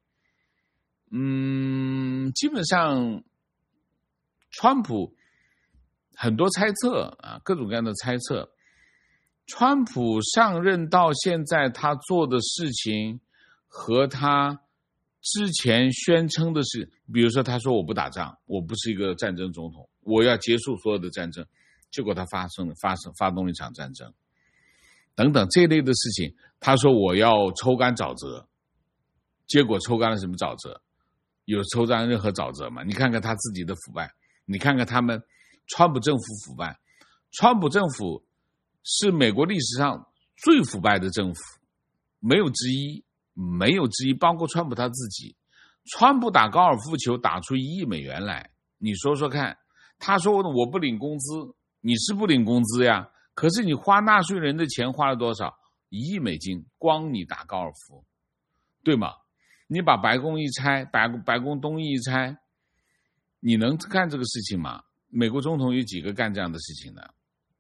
基本上川普很多猜测啊，各种各样的猜测。川普上任到现在，他做的事情和他之前宣称的是，比如说他说我不打仗，我不是一个战争总统，我要结束所有的战争，结果他发动了一场战争，等等这类的事情。他说我要抽干沼泽，结果抽干了什么沼泽？有抽干任何沼泽吗？你看看他自己的腐败，你看看他们川普政府腐败，川普政府是美国历史上最腐败的政府，没有之一，包括川普他自己。川普打高尔夫球打出1亿美元来，你说说看，他说我不领工资，你是不领工资呀，可是你花纳税人的钱花了多少？1亿美金，光你打高尔夫，对吗？你把白宫一拆，白宫东一拆，你能干这个事情吗？美国总统有几个干这样的事情呢？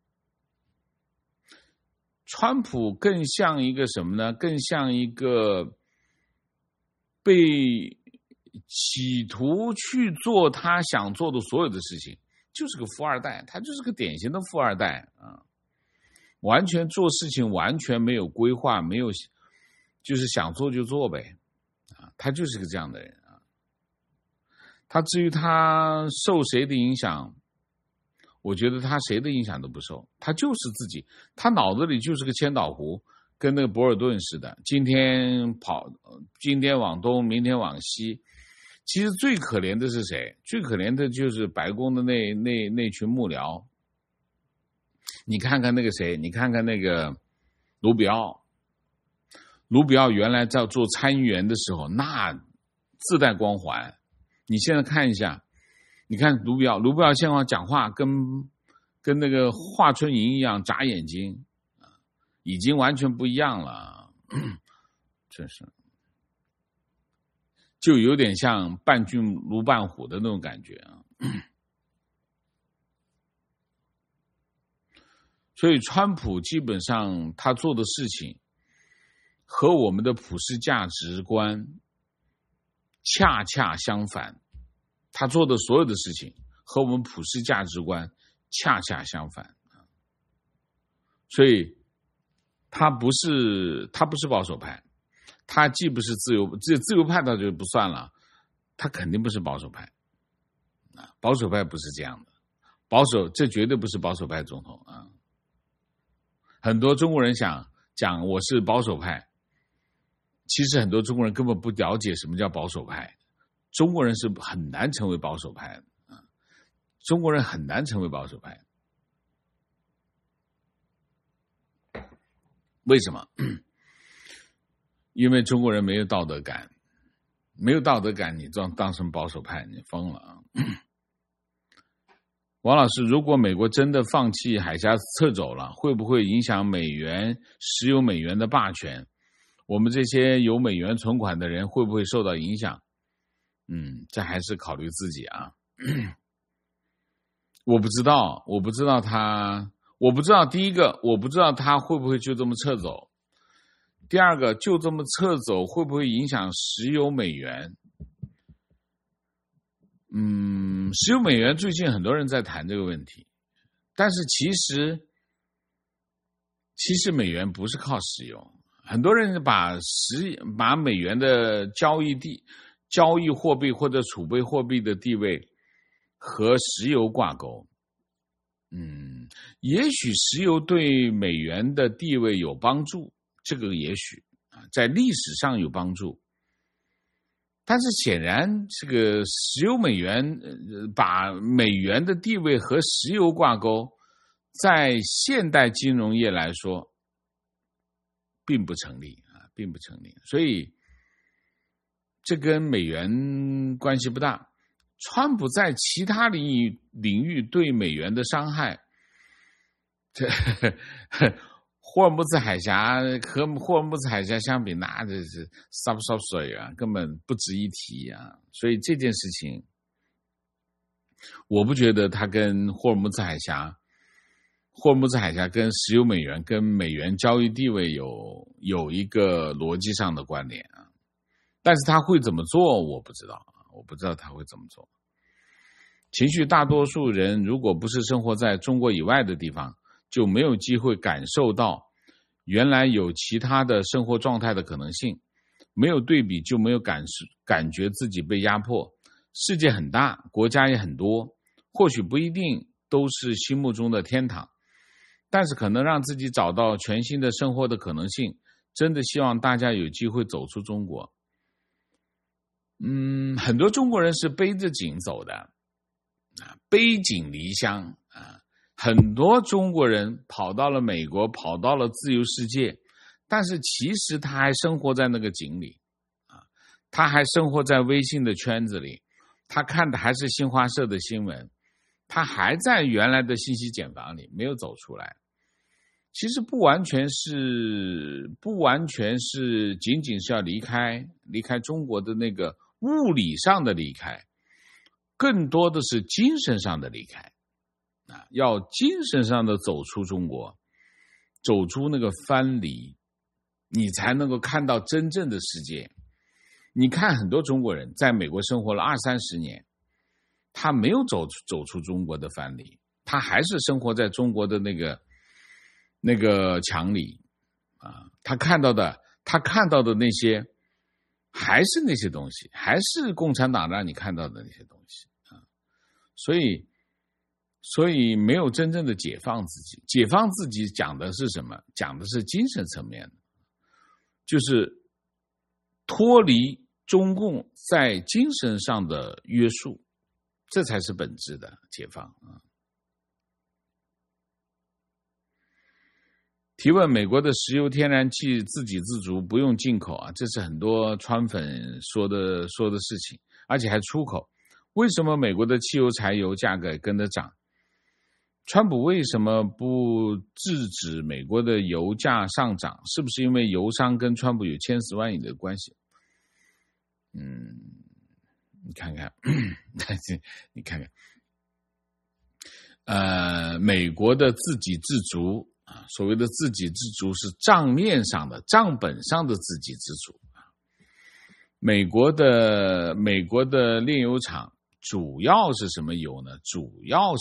川普更像一个什么呢？更像一个被企图去做他想做的所有的事情，就是个富二代，他就是个典型的富二代啊！完全做事情完全没有规划，没有就是想做就做呗。 他就是个这样的人啊。他至于他受谁的影响，我觉得他谁的影响都不受，他就是自己，他脑子里就是个千岛湖，跟那个博尔顿似的，今天往东，明天往西。其实最可怜的是谁？最可怜的就是白宫的那群幕僚。你看看那个谁，你看看那个卢比奥。卢比奥原来在做参议员的时候，那自带光环。你现在看一下，你看卢比奥现在讲话跟那个华春莹一样眨眼睛，已经完全不一样了，真是，就有点像伴君如伴虎的那种感觉啊。所以川普基本上他做的事情和我们的普世价值观恰恰相反，他做的所有的事情和我们普世价值观恰恰相反，所以他不是保守派，他既不是自由派，他就不算了，他肯定不是保守派，保守派不是这样的，这绝对不是保守派总统啊。很多中国人想讲我是保守派，其实很多中国人根本不了解什么叫保守派。中国人是很难成为保守派的，中国人很难成为保守派。为什么？因为中国人没有道德感，没有道德感，你当成保守派，你疯了啊！王老师，如果美国真的放弃海峡撤走了，会不会影响石油美元的霸权？我们这些有美元存款的人会不会受到影响？这还是考虑自己啊。我不知道第一个，我不知道他会不会就这么撤走。第二个，就这么撤走会不会影响石油美元？石油美元最近很多人在谈这个问题，但是其实美元不是靠石油，很多人把美元的交易货币或者储备货币的地位和石油挂钩。也许石油对美元的地位有帮助，这个也许在历史上有帮助。但是显然这个石油美元把美元的地位和石油挂钩，在现代金融业来说并不成立。所以这跟美元关系不大。川普在其他领域对美元的伤害，霍尔木兹海峡和霍尔木兹海峡相比，那这是烧水啊，根本不值一提啊。所以这件事情，我不觉得它跟霍尔木兹海峡跟石油美元跟美元交易地位有一个逻辑上的关联啊。但是他会怎么做，我不知道他会怎么做。情绪大多数人如果不是生活在中国以外的地方，就没有机会感受到原来有其他的生活状态的可能性，没有对比就没有感觉自己被压迫。世界很大，国家也很多，或许不一定都是心目中的天堂，但是可能让自己找到全新的生活的可能性。真的希望大家有机会走出中国。很多中国人是背着井走的，背井离乡啊。很多中国人跑到了美国，跑到了自由世界，但是其实他还生活在那个井里啊，他还生活在微信的圈子里，他看的还是新华社的新闻，他还在原来的信息茧房里，没有走出来。其实不完全是仅仅是要离开中国的那个物理上的离开，更多的是精神上的离开啊，要精神上的走出中国，走出那个藩篱，你才能够看到真正的世界。你看很多中国人在美国生活了20-30年，他没有走出中国的藩篱，他还是生活在中国的那个墙里啊，他看到的那些还是那些东西，还是共产党让你看到的那些东西啊。所以没有真正的解放自己。解放自己讲的是什么？讲的是精神层面的，就是脱离中共在精神上的约束，这才是本质的解放啊。提问：美国的石油天然气自给自足，不用进口啊，这是很多川粉说的事情，而且还出口。为什么美国的汽油、柴油价格也跟着涨？川普为什么不制止美国的油价上涨？是不是因为油商跟川普有千丝万缕的关系？你看看，你看看，美国的自给自足啊，所谓的自给自足是账面上的、账本上的自给自足啊。美国的炼油厂主要是什么油呢？主要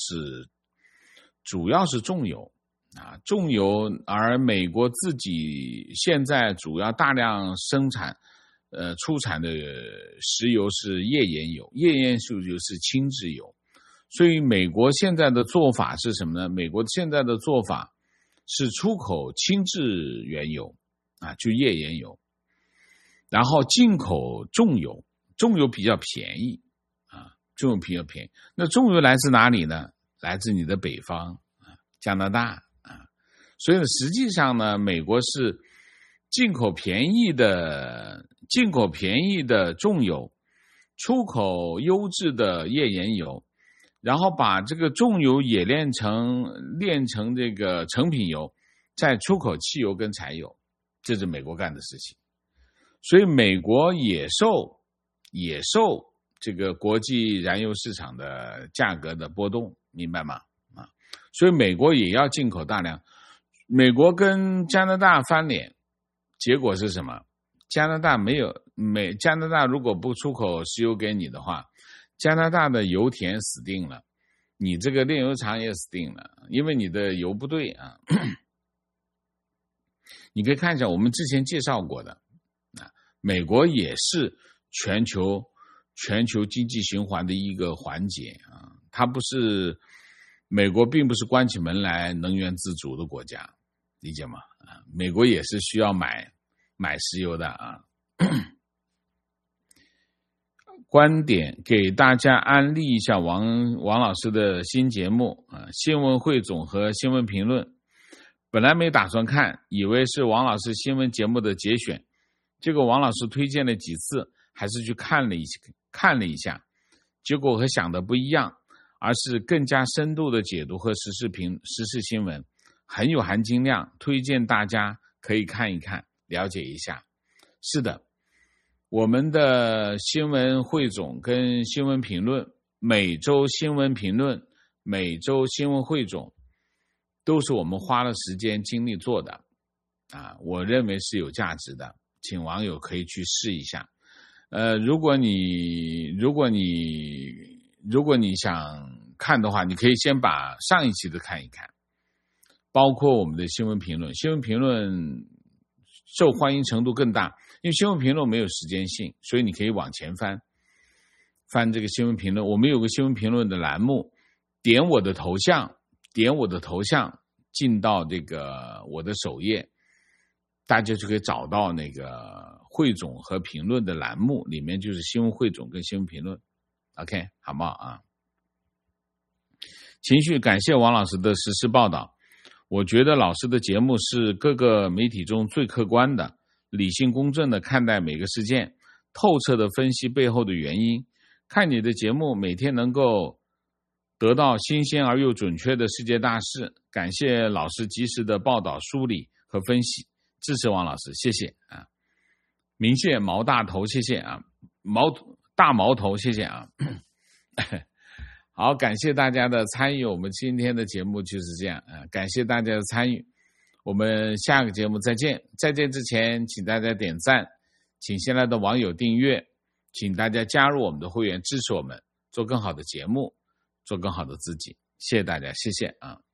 是重油啊，重油。而美国自己现在主要大量生产出产的石油是页岩油，页岩油是轻质油。所以美国现在的做法是什么呢？美国现在的做法是出口轻质原油啊，就页岩油，然后进口重油，重油比较便宜啊，重油比较便宜。那重油来自哪里呢？来自你的北方啊，加拿大啊。所以呢，实际上呢，美国是进口便宜的重油，出口优质的页岩油，然后把这个重油也炼成这个成品油，再出口汽油跟柴油，这是美国干的事情。所以美国也受这个国际燃油市场的价格的波动，明白吗？啊，所以美国也要进口大量。美国跟加拿大翻脸，结果是什么？加拿大如果不出口石油给你的话，加拿大的油田死定了，你这个炼油厂也死定了，因为你的油不对啊。你可以看一下我们之前介绍过的啊，美国也是全球经济循环的一个环节啊，美国并不是关起门来能源自足的国家，理解吗？啊，美国也是需要买石油的啊。观点给大家安利一下王老师的新节目啊，新闻汇总和新闻评论。本来没打算看，以为是王老师新闻节目的节选，结果王老师推荐了几次，还是去看了一下，结果和想的不一样，而是更加深度的解读和时事新闻，很有含金量，推荐大家可以看一看，了解一下。是的，我们的新闻汇总跟新闻评论，每周新闻评论，每周新闻汇总，都是我们花了时间精力做的啊，我认为是有价值的，请网友可以去试一下。如果你想看的话，你可以先把上一期的看一看，包括我们的新闻评论。新闻评论受欢迎程度更大，因为新闻评论没有时间性，所以你可以往前翻这个新闻评论。我们有个新闻评论的栏目，点我的头像进到这个我的首页，大家就可以找到那个汇总和评论的栏目，里面就是新闻汇总跟新闻评论。 OK 好不好啊？情绪感谢王老师的实时报道，我觉得老师的节目是各个媒体中最客观的，理性公正的看待每个事件，透彻的分析背后的原因。看你的节目每天能够得到新鲜而又准确的世界大事，感谢老师及时的报道梳理和分析，支持王老师，谢谢啊！明谢毛大头，谢谢啊！大毛头，谢谢啊！好，感谢大家的参与，我们今天的节目就是这样啊！感谢大家的参与，我们下个节目再见。再见之前，请大家点赞，请新来的网友订阅，请大家加入我们的会员，支持我们做更好的节目，做更好的自己。谢谢大家，谢谢啊！